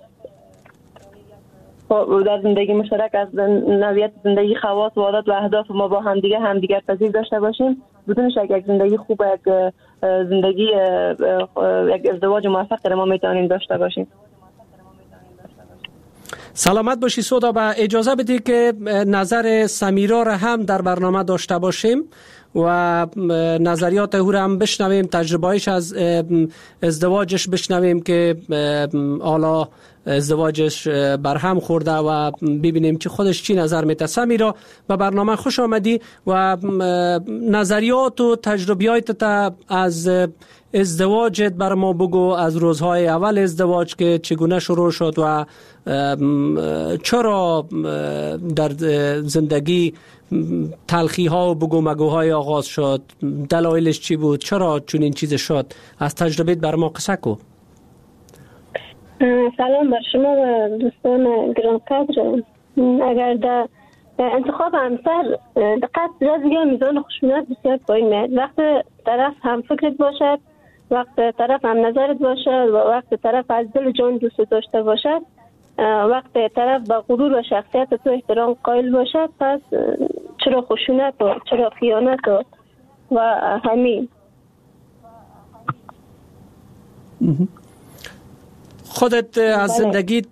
در زندگی مشترک از نوعیت زندگی خواص و عادات و اهداف ما با همدیگر پذیر داشته باشیم، بدون شک یک زندگی خوب، یک ازدواج موفق ما میتونیم داشته باشیم. سلامت باشی سودا. با اجازه بدی که نظر سمیرا را هم در برنامه داشته باشیم و نظریات او را هم بشنویم، تجربه‌اش از ازدواجش بشنویم که حالا ازدواجش برهم خورده و ببینیم که خودش چی نظر میده. سمیرا به برنامه خوش آمدی و نظریات و تجربیات از ازدواجت بر ما بگو، از روزهای اول ازدواج که چگونه شروع شد و چرا در زندگی تلخی ها و بگو مگوهای آغاز شد، دلایلش چی بود، چرا چون این چیز شد، از تجربیت بر ما قصه کو. سلام بر شما و دوستان گرانقدر. اگر در انتخاب همسر دقت جزئی میزان خشونت بسیار پایین میاد. وقت طرف هم فکرت باشد، وقت طرف هم نظرت باشد و وقت طرف از دل جان دوست داشته باشد، وقت طرف با غرور و شخصیت تو احترام قائل باشد، پس چرا خشونت و چرا خیانت و همین. خودت از زندگیت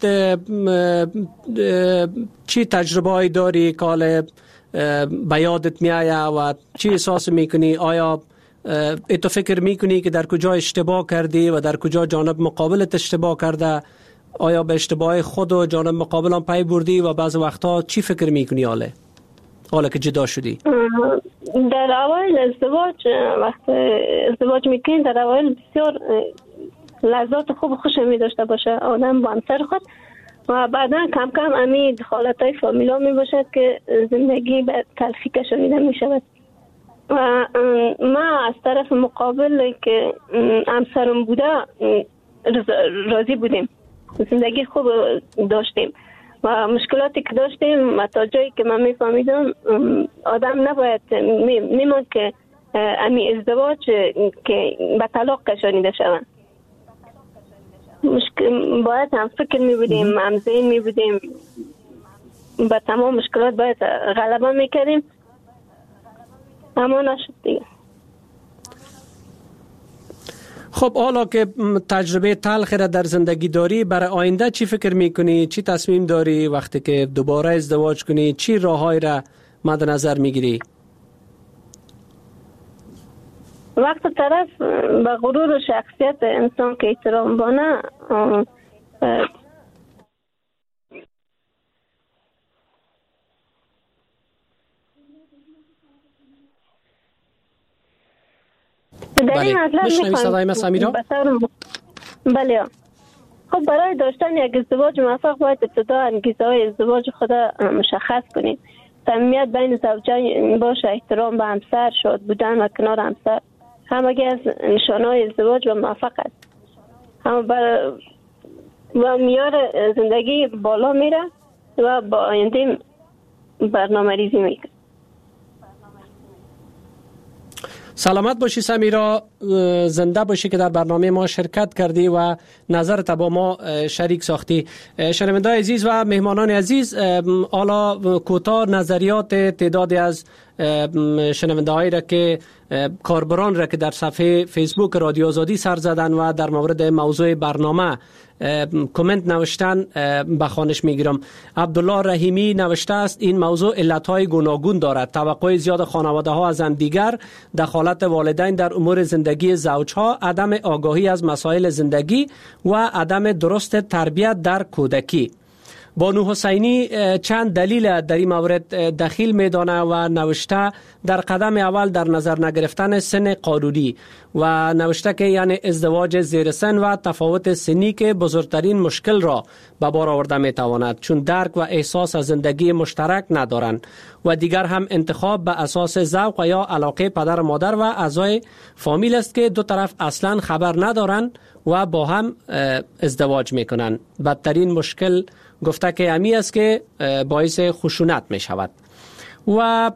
چی تجربه داری که به یادت میآید و چی احساس میکنی؟ آیا تو فکر میکنی که در کجا اشتباه کردی و در کجا جانب مقابلت اشتباه کرده؟ آیا به اشتباه خود و جانب مقابل هم پی بردی و بعض وقتا چی فکر میکنی حالا که جدا شدی؟ در اول ازدواج، وقت ازدواج میکنی در اول بسیار لذات خوب و خوش می داشته باشه آدم با همسر خود و بعدا کم کم امی دخالت های فامیلا می باشد که زندگی به تلخی کشانیده می شود. و ما از طرف مقابل که همسرم بوده راضی بودیم، زندگی خوب داشتیم و مشکلاتی که داشتیم تا جایی که من می فهمیدم آدم نباید میمان که امی ازدواج که به طلاق کشانیده شود. باید هم فکر می بودیم، هم ذهن می بودیم، با تمام مشکلات باید غلبه می کردیم، اما نشد دیگه. خب حالا که تجربه تلخی را در زندگی داری، برای آینده چی فکر می کنی؟ چی تصمیم داری وقتی که دوباره ازدواج کنی؟ چی راههای را مد نظر می گیری؟ وقت طرف به غرور و شخصیت انسان که احترام بانه بله، بشنوی صدای من سمیرا؟ بله. خب برای داشتن یک ازدواج موفق باید ابتدا انگیزه های ازدواج خود مشخص کنید. صمیمیت بین زوجین باشه، احترام به همسر، شاد بودن و کنار همسر، همگی از نشانه‌های ازدواج و موفق است. و معیار زندگی بالا میره و با آینده برنامه ریزی میکنه. سلامت باشی سمیرا، زنده باشی که در برنامه ما شرکت کردی و نظرت با ما شریک ساختی. شنوندگان عزیز و مهمانان عزیز، حالا کوتاه نظریات تعدادی از شنونده‌هایی را که کاربران را که در صفحه فیسبوک رادیو آزادی سر زدن و در مورد موضوع برنامه کامنت نوشتن به خوانش میگیرم. عبدالله رحیمی نوشته است این موضوع علتهای گوناگون دارد. توقع زیاد خانواده ها از همدیگر، دخالت والدین در امور زندگی زوجها، عدم آگاهی از مسائل زندگی و عدم درست تربیت در کودکی. بانو حسینی چند دلیل در این مورد دخیل میدانه و نوشته در قدم اول در نظر نگرفتن سن قانونی و نوشته که یعنی ازدواج زیر سن و تفاوت سنی که بزرگترین مشکل را به بار آورده میتواند، چون درک و احساس از زندگی مشترک ندارند و دیگر هم انتخاب به اساس ذوق و یا علاقه پدر و مادر و اعضای فامیل است که دو طرف اصلا خبر ندارند و با هم ازدواج میکنند. بدترین مشکل گفته که امی است که باعث خشونت می شود. و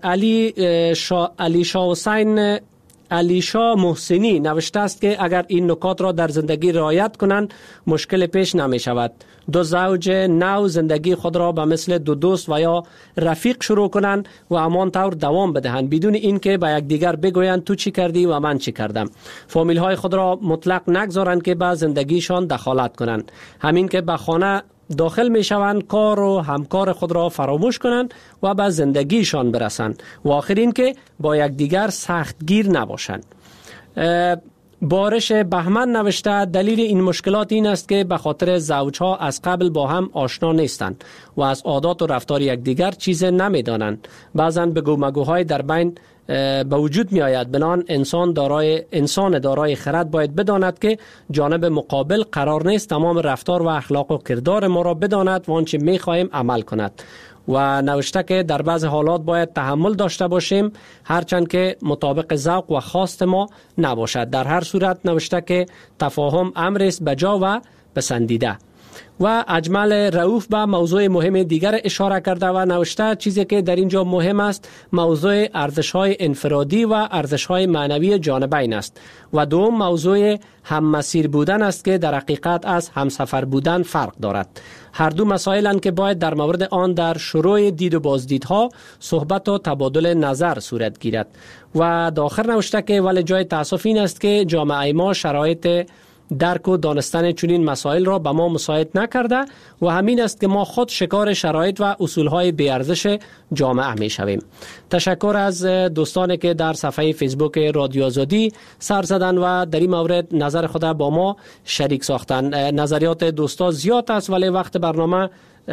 علی شاه محسنی نوشته است که اگر این نکات را در زندگی رعایت کنند مشکل پیش نمی شود. دو زوج نو زندگی خود را به مثل دو دوست و یا رفیق شروع کنند و همان طور دوام بدهند بدون اینکه به یکدیگر بگویند تو چی کردی و من چی کردم. فامیل های خود را مطلق نگذارند که به زندگیشان دخالت کنند. همین که به خانه داخل می شوند کار و همکار خود را فراموش کنند و به زندگیشان برسند و آخر این که با یکدیگر سختگیر نباشند. بارش بهمن نوشته دلیل این مشکلات این است که به خاطر زوجها از قبل با هم آشنا نیستند و از عادات و رفتار یکدیگر چیز نمیدانند. بعضن بگو مگوهای در بین به وجود می آید. بنان انسان دارای خرد باید بداند که جانب مقابل قرار نیست تمام رفتار و اخلاق و کردار ما را بداند و آنچه می خواهیم عمل کند. و نوشته که در بعض حالات باید تحمل داشته باشیم هرچند که مطابق ذوق و خواست ما نباشد. در هر صورت نوشته که تفاهم امر است بجا و پسندیده. و اجمل رؤوف به موضوع مهم دیگر اشاره کرده و نوشته چیزی که در اینجا مهم است موضوع ارزش‌های انفرادی و ارزش‌های معنوی جانبین است و دوم موضوع هم‌مسیر بودن است که در حقیقت از همسفر بودن فرق دارد. هر دو مسائلند که باید در مورد آن در شروع دید و بازدیدها صحبت و تبادل نظر صورت گیرد. و داخل نوشته که ولی جای تأسف این است که جامعه ما شرایط درک و دانستن چنین مسائل را به ما مساعد نکرده و همین است که ما خود شکار شرایط و اصولهای بی‌ارزش جامعه می شویم. تشکر از دوستانی که در صفحه فیسبوک رادیو آزادی سر زدن و در این مورد نظر خود با ما شریک ساختن. نظریات دوستا زیاد است ولی وقت برنامه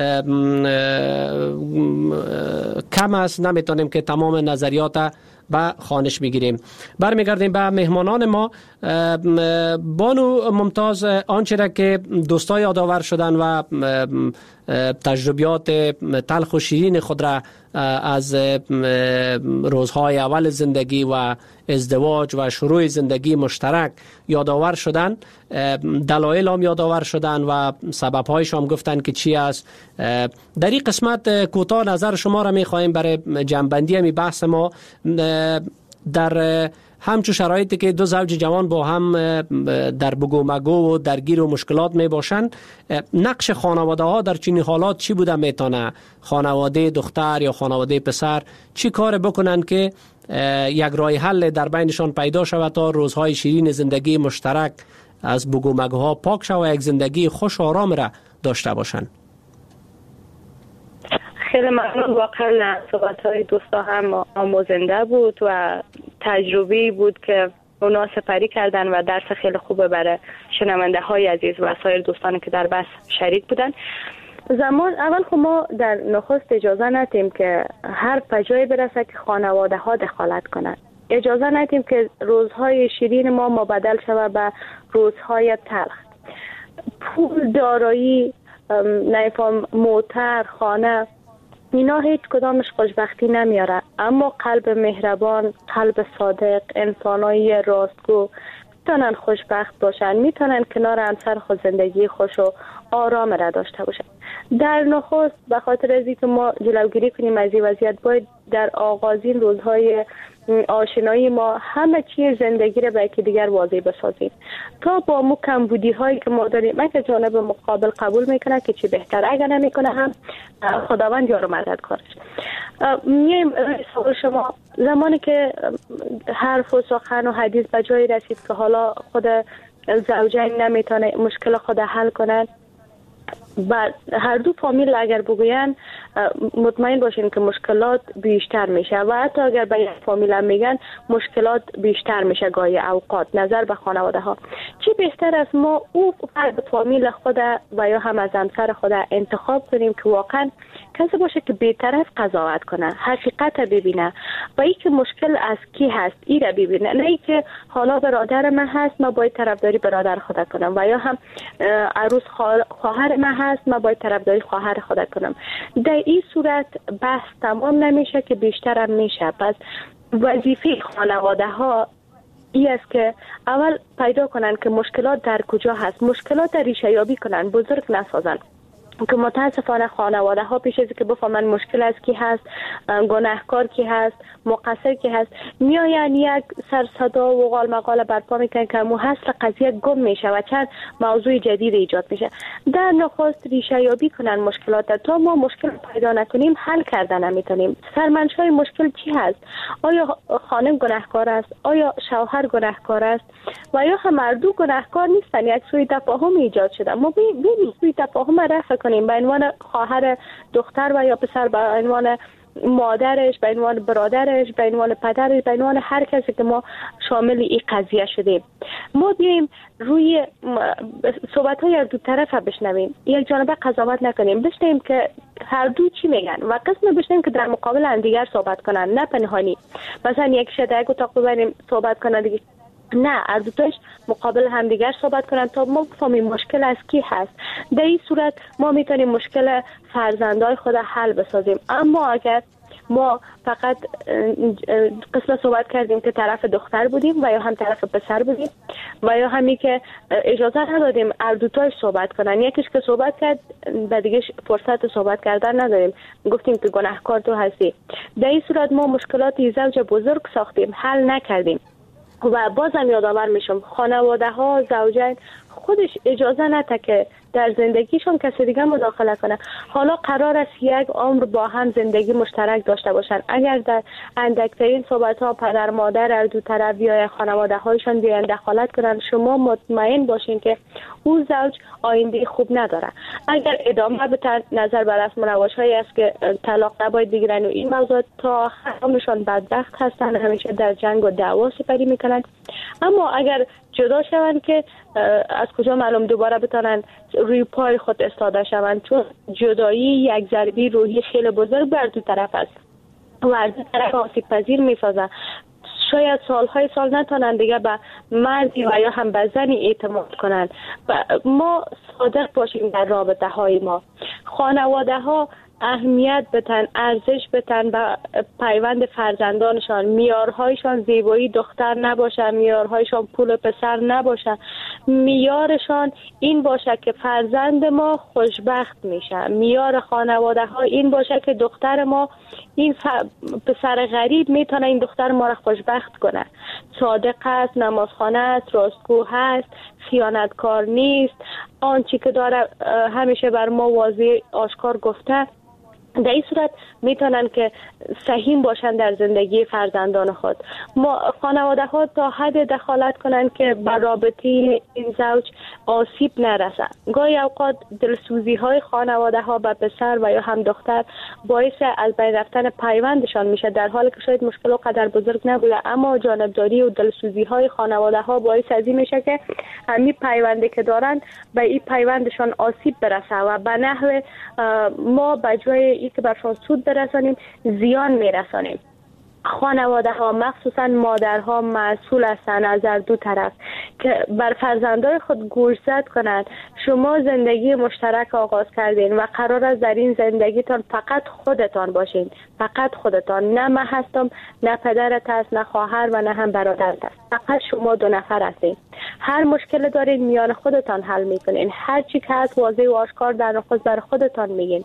کم است، نمیتونیم که تمام نظریات به خوانش بگیریم. برمیگردیم به مهمانان ما. بانو ممتاز، آنچه را که دوستای یادآور شدن و تجربیات تلخ و شیرین خود را از روزهای اول زندگی و ازدواج و شروع زندگی مشترک یادآور شدن، دلایل هم یادآور شدن و سبب‌هایش هم گفتن که چی است. در این قسمت کوتاه نظر شما را می‌خوایم برای جمع‌بندی می بحث ما در همچون شرایطی که دو زوج جوان با هم در بگو مگو و درگیر و مشکلات می باشند، نقش خانواده ها در چنین حالات چی بوده میتونه؟ خانواده دختر یا خانواده پسر چی کار بکنن که یک راه حل در بینشان پیدا شود تا روزهای شیرین زندگی مشترک از بگو مگوها پاک شود و یک زندگی خوش و آرام را داشته باشند؟ خیلی ممنون. واقعا صحبت‌های دوستا هم آموزنده بود و تجربی بود که اونا سپری کردن و درس خیلی خوبه برای شنونده های عزیز و سایر دوستانی که در بحث شریک بودن. زمان اول خب ما در نخست اجازه ندیم که هر پجایی برسه که خانواده ها دخالت کنند. اجازه ندیم که روزهای شیرین ما مبدل شود به روزهای تلخ. پول، دارایی، نفهم، موتر، خانه، اینا هیچ کدامش خوشبختی نمیاره، اما قلب مهربان، قلب صادق، انسانای راستگو میتونن خوشبخت باشن، میتونن کنار همسر خود زندگی خوش و آرام را داشته باشن. در نخست به خاطر از اینکه ما جلوگیری کنیم از این وضعیت باید در آغازین روزهای آشنایی ما همه چیز زندگی را به یکی دیگر واضح بسازیم تا با مو کمبودی هایی که ما داریم اگه جانب مقابل قبول میکنه که چی بهتر، اگر نمیکنه هم خداوند یار و مددگارش. میایم سوال شما، زمانی که حرف و سخن و حدیث به جایی رسید که حالا خود زوجین نمیتونه مشکل خود حل کنن، بعد هر دو فامیل اگر بگوین مطمئن باشین که مشکلات بیشتر میشه و حتی اگر به یک فامیل هم میگن مشکلات بیشتر میشه گاهی اوقات. نظر به خانواده ها چی بهتر از ما او فرد فامیل خود و یا هم از همسر خود انتخاب کنیم که واقعا کسی باشه که بهتر از قضاوت کنه، حقیقت ببینه و ای که مشکل از کی هست ای را ببینه، نه ای که حالا برادر من هست ما باید طرفداری برادر خود کنم و یا هم عروس خواهر من هست ما باید طرفداری خواهر خود کنم. در این صورت بحث تمام نمیشه که بیشتر هم میشه. پس وظیفه خانواده ها ای است که اول پیدا کنن که مشکلات در کجا هست، مشکلات ریشه یابی کنن، بزرگ نسازن که متاسفانه خانواده ها پیش از که بفهمن مشکل از کی هست، گناهکار کی هست، مقصر کی هست، میاین یک سر صدا و قال مقاله برپا میکنن که مو اصل قضیه گم میشه و چند موضوع جدید ایجاد میشه. در نخست ریشه یابی کنن مشکلات تا ما مشکل پیدا نکنیم حل کردن نمیتونیم. سرمنشأ مشکل چی هست؟ آیا خانم گناهکار است؟ آیا شوهر گناهکار است؟ و یا هم هر دو گناهکار نیستن، یک سوء تفاهم ایجاد شده. ما ببینیم سوء تفاهم رفع کنیم کنیم به عنوان خواهر دختر و یا پسر، به عنوان مادرش، به عنوان برادرش، به عنوان پدرش، به عنوان هر کسی که ما شامل این قضیه شدیم. ما بیاییم روی صحبت‌های از دو طرف بشنویم، یک جانبه قضاوت نکنیم، بشنویم که هر دو چی میگن و قسم بشنویم که در مقابل هم دیگر صحبت کنن، نه پنهانی. مثلا یک شده یک اتاق ببریم صحبت کنن دیگه، نه، هر دوتاش مقابل همدیگر صحبت کنن تا ما بفهمیم مشکل از کی هست. در این صورت ما میتونیم مشکل فرزندای خود حل بسازیم. اما اگر ما فقط قسم صحبت کردیم که طرف دختر بودیم و یا هم طرف پسر بودیم و یا همی که اجازه ندادیم هر دوتاش صحبت کنن، یکیش که صحبت کرد و دیگه فرصت صحبت کردن نداریم، گفتیم که گناهکار تو هستی، در این صورت ما مشکلات زوج بزرگ ساختیم، حل نکردیم. و بازم یادآور میشم خانواده ها، زوجین خودش اجازه نده که در زندگیشون کسی دیگه مداخله کنه. حالا قرار است یک عمر با هم زندگی مشترک داشته باشن، اگر در اندکترین صحبت ها پدر مادر از دو طرف یا خانواده هایشان بیان دخالت کنن، شما مطمئن باشین که او زوج آینده خوب نداره. اگر ادامه به نظر بر رسم و رواج‌هایی است که طلاق نباید بگیرن و این موضوع تا همشان بدبخت هستن، همیشه در جنگ و دعوا سپری میکنن. اما اگر جدا شوند که از کجا معلوم دوباره بتونن روی پای خود استاده شوند، چون جدایی یک ضربه روحی خیلی بزرگ بر دو طرف است و از دو طرف آسیب پذیر می‌سازد. شاید سالهای سال نتونن دیگه به مردی و یا هم به زنی اعتماد کنن. ما صادق باشیم در رابطه های ما. خانواده ها اهمیت بتن، ارزش بتن به پیوند فرزندانشان. میارهایشان زیبایی دختر نباشه، میارهایشان پول پسر نباشه، میارشان این باشه که فرزند ما خوشبخت میشه. میار خانواده ها این باشه که دختر ما، این پسر غریب میتونه این دختر ما را خوشبخت کنه، صادق است، نمازخوانه است، راستگو است، خیانتکار نیست، آنچه که داره همیشه بر ما واضح آشکار گفته. در این صورت میتونن که سهیم باشن در زندگی فرزندان خود. ما خانواده ها تا حد دخالت کنن که بر رابطه این زوج آسیب نرسه. گاهی اوقات دلسوزی های خانواده ها به پسر و یا هم دختر باعث از بین رفتن پیوندشان میشه، در حالی که شاید مشکل و قدر بزرگ نبوده، اما جانبداری و دلسوزی های خانواده ها باعث از این میشه که همین پیوندی که دارن به این پیوندشان آسیب برسه و به نحو ما به جای ای که برشان سود برسانیم زیان میرسانیم. خانواده ها مخصوصا مادرها مسئول هستند از دو طرف که بر فرزندان خود گوشزد کنند. شما زندگی مشترک آغاز کردین و قرار است در این زندگیتان فقط خودتان باشین، فقط خودتان، نه من هستم، نه پدرت است، نه خواهر و نه هم برادرت است، فقط شما دو نفر هستین. هر مشکل دارین میان خودتان حل میکنین، هر چی که هست واضح و آشکار در نخست بر خودتان میگین.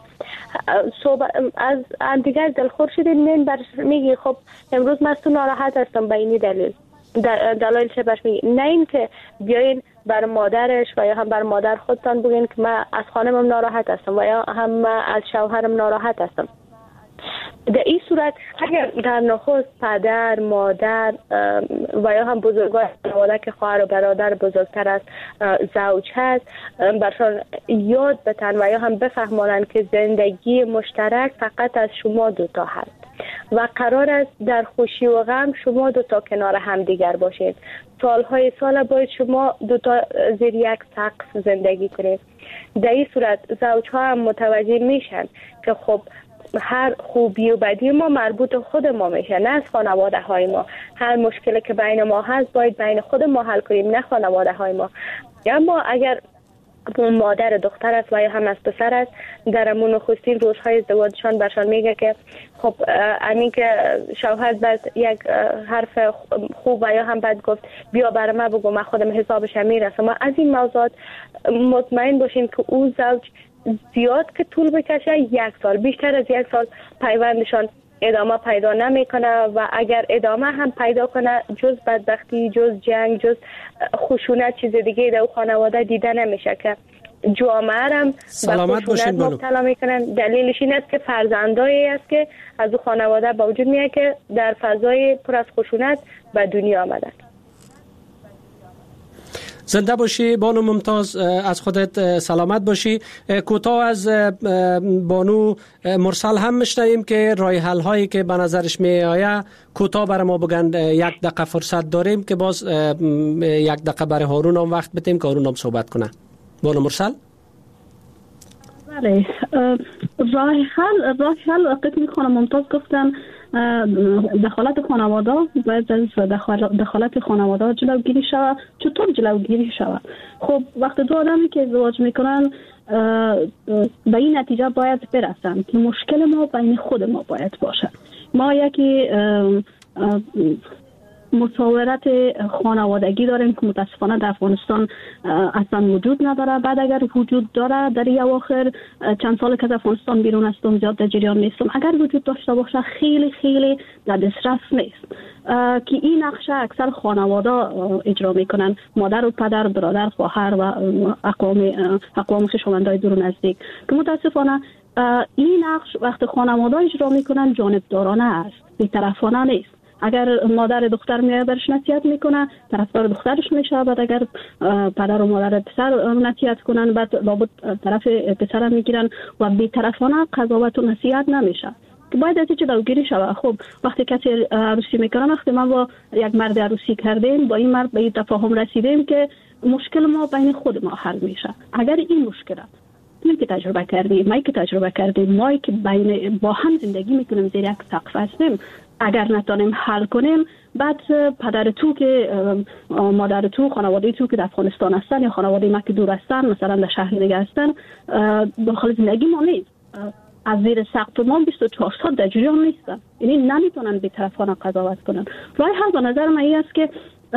از دیگر دلخور شدین میگی خب امروز من تو ناراحت هستم به این دلایل چه میگی، نه این که بیاین بر مادرش و یا هم بر مادر خودتان بگین که من از خانمم ناراحت هستم و یا هم من از شوهرم ناراحت هستم. در این صورت اگر در نخست پدر، مادر و یا هم بزرگان خانواده که خواهر و برادر بزرگتر از زوج هست برشان یاد بتن و یا هم بفهمانند که زندگی مشترک فقط از شما دوتا هست و قرار است در خوشی و غم شما دوتا کنار هم دیگر باشید. سالهای سال باید شما دوتا زیر یک سقف زندگی کنید. در این صورت زوجها هم متوجه میشن که خب هر خوبی و بدی ما مربوط خود ما میشه، نه از خانواده های ما. هر مشکلی که بین ما هست باید بین خود ما حل کنیم، نه خانواده های ما. اما اگر مادر دختر است و یا هم از پسر است، در امون نخستین روزهای ازدواجشان برشان میگه که خب همین که شوهر بعد یک حرف خوب و یا هم بد گفت بیا برای من بگو، من خودم حسابش میرسم. ما از این موضوعات مطمئن باشیم که او زوج زیاد که طول بکشه، یک سال، بیشتر از یک سال پیوندشان ادامه پیدا نمیکنه و اگر ادامه هم پیدا کنه جز بدبختی، جز جنگ، جز خشونت چیز دیگه در خانواده دیده نمیشه که جامعه هم سلامت باشین مبتلا میکنن. دلیلش این است که فرزندایی است که از خانواده با وجود میاد که در فضای پر از خشونت به دنیا آمدن. زنده باشی بانو ممتاز، از خودت سلامت باشی. کوتاه از بانو مرسل هم میشنویم که راه حل هایی که به نظرش می آید کوتاه برای ما بگن. 1 دقیقه فرصت داریم که باز 1 دقیقه برای هارون هم وقت بدیم که هارون هم صحبت کنه. بانو مرسل. بله، راه حل قسمی خانم ممتاز گفتن دخالت خانواده باید از دخالت خانواده جلوگیری شود. چطور جلوگیری شود؟ خب وقتی دو آدمی که ازدواج میکنن به این نتیجه باید برسن که مشکل ما بین خود ما باید باشد. ما یکی مشاورت خانوادگی داریم که متاسفانه در افغانستان اصلا وجود نداره. بعد اگر وجود داره در این اواخر چند سال که از افغانستان بیرون هستم زیاد در جریان نیستم، اگر وجود داشته باشه خیلی خیلی در دسترس نیست که این نقشه اکثر خانواده اجرا میکنن، مادر و پدر، برادر، خواهر و اقوام خویشاوندای دور و نزدیک، که متاسفانه این نقش وقت خانواده اجرا میکنن جانبدارانه است، بی‌طرفانه نیست. اگر مادر دختر میاد برش نصیحت میکنه طرفدار دخترش میشه، بعد اگر پدر و مادر پسر نصیحت کنن بعد لابد طرف پسر میگیرن و بی‌طرفانه قضاوت و نصیحت نمیشه که باید از جلوگیری شود. خب وقتی کسی عروسی میکنه، وقتی ما با یک مرد عروسی کردیم، با این مرد به تفاهم رسیدیم که مشکل ما بین خود ما حل میشه. اگر این مشکل که تجربه کردیم، ما که تجربه کردیم، ما که با هم زندگی میکنیم زیر یک سقف هستیم، اگر نتونیم حل کنیم، بعد پدر تو که مادر تو، خانواده تو که در افغانستان هستن یا خانواده ما که دور هستن، مثلا در شهر دیگه هستن، داخل زندگی ما نیست، از زیر سقف ما 24 ساعت در جریان نیستن، یعنی نمیتونن بی‌طرفانه قضاوت کنن. راه حل به نظر من این است که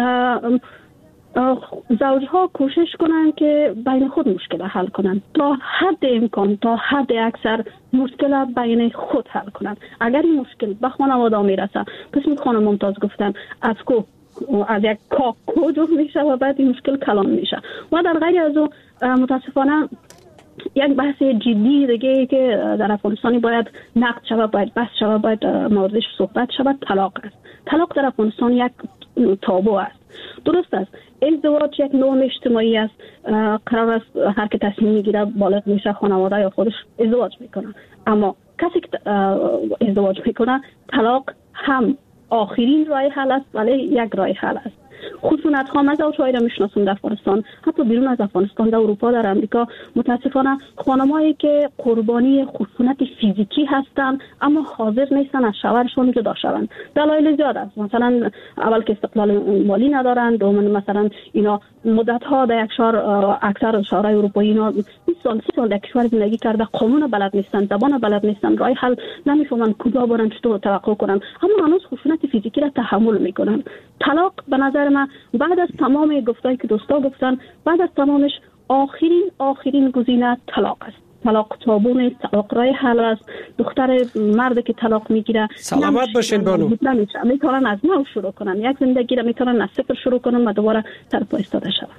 زوجها کوشش کنن که بین خود مشکل حل کنن، تا حد امکان، تا حد اکثر مشکل بین خود حل کنن. اگر این مشکل به خانواده میرسه، قسم خانم ممتاز گفتن از یک کاکو جور میشه و بعد این مشکل کلان میشه و در غیر از او متاسفانه یک بحث جدی دیگه که در افغانستانی باید نقد شود، باید بحث شود، باید موردش صحبت شود، طلاق است. طلاق در افغانستان یک تابو است. درست است، ازدواج یک نوع اجتماعی است، قرار است هر که تصمیم میگیره بالغ میشه خانواده یا خودش ازدواج میکنه، اما کسی که ازدواج میکنه طلاق هم آخرین راه حل است ولی یک راه حل است. خشونت ها من زوجهایی را میشناسم در افغانستان، حتی بیرون از افغانستان، در اروپا، در امریکا، متاسفانه خانمایی که قربانی خشونت فیزیکی هستند اما حاضر نیستن از شوهرشون جدا شوند. دلایل زیاد است، مثلا اول که استقلال مالی ندارند، دوم مثلا اینا مدت ها در یک شهر، اکثر شهرهای اروپایی اینا 20 سال 30 سال در کشور زندگی کرده، قانون بلد نیستن، زبان بلد نیستن، راه حل نمیفهمن کجا برن، چطور توقع کنن، اما هنوز خشونت فیزیکی را تحمل میکنن. طلاق به نظر من بعد از تمام گفتایی که دوستا گفتن، بعد از تمامش آخرین گزینه طلاق است. طلاق تابو نیست، طلاق راه حل است. دختر مرد که طلاق میگیره سلامت باشین بانو، میتونن از نو شروع کنن، یک زندگی را میتونن از صفر شروع کنن و دوباره سر پا ایستاده شون.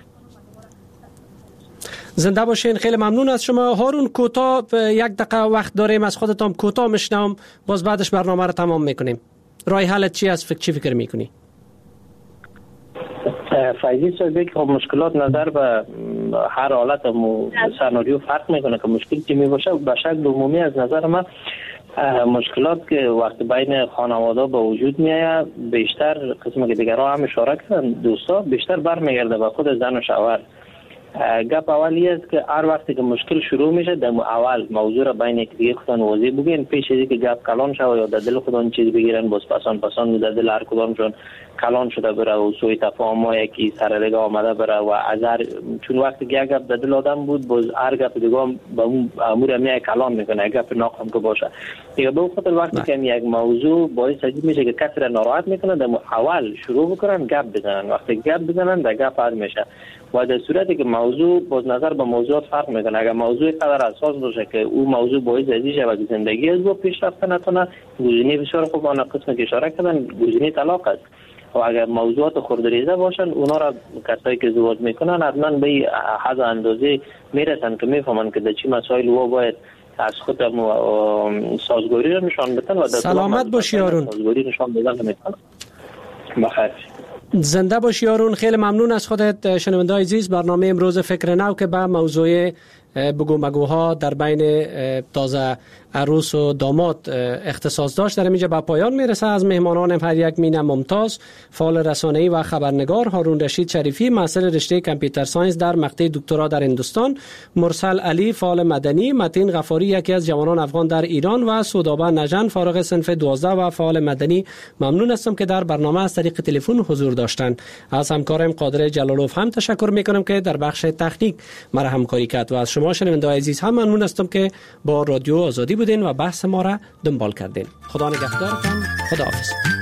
زنده باشین، خیلی ممنون از شما. هارون کوتاه 1 دقیقه وقت داریم، از خودتون کوتاه میشنوم، باز بعدش برنامه رو تمام میکنیم. راه حلت چی است؟ چی فکر میکنی؟ فایزی صاحب که مشکلات نظر به هر حالت سناریو فرق میکنه که مشکلی که میباشه به شکل عمومی از نظر من مشکلات که وقت بین خانواده به وجود میاد بیشتر قسم که دیگرها هم اشاره کردن دوستا بیشتر برمیگرده به خود زن و شوهر. گپ اولی است که هر وقتی که مشکل شروع میشه در اول موضوع را بین یکی خودن واضح بگین پیش از اینکه گپ کلان شود یا در دل خودن چیز بگیرن باز پسان در دل هر کدامشون کلان شده بره و سوء تفاهم ها یکی سر آمده بره و از چون وقتی که گپ در دل آدم بود باز هر گپ دیگه به اون امور میای کلان میکنه، گپ ناقم که باشه دیگه. به خاطر وقتی که یک موضوع باعث میشه که کسی را ناراحت میکنه در اول شروع بکنن گپ بزنن، وقتی گپ بزنن در گپ حل میشه و در صورتی که موضوع باز نظر به موضوعات فرق میکنه. اگر موضوع قدر اساس باشه که او موضوع باعث ازی شه و زندگی از با پیش رفته نتونه، گزینه بسیار خوب آن قسم که اشاره کردن گزینه طلاق است. و اگر موضوعات خردریزه باشن اونا را کسایی که ازدواج میکنن حتما به حد اندازه میرسن که میفهمن که در چی مسائل و باید از خود سازگاری را نشان بدن و در سلامت باشی هارون. سازگاری نشان بدن میکنن. بخیر. زنده باشی یارون. خیلی ممنون از خودت. شنونده عزیز، برنامه امروز فکر نو که به موضوع بگو مگوها در بین تازه عروس و داماد اختصاص داشت در اینجا به پایان میرسه. از مهمانان هر یک مینه ممتاز، فعال رسانه‌ای و خبرنگار هارون رشید شریفی، محصل رشته کامپیوتر ساینس در مقطع دکترا در هندوستان، مرسل علی فعال مدنی، متین غفاری یکی از جوانان افغان در ایران و سودابه نژن فارغ صنف 12 و فعال مدنی، ممنون هستم که در برنامه از طریق تلفن حضور داشتند. از همکارم قادر جلالوف هم تشکر میکنم که در بخش تکنیک مرا همکاری کرد و از شما شنونده عزیز هم ممنون هستم که با رادیو آزادی بودین و بحث ما را دنبال کردین. خدا نگهدارتان. خداحافظ.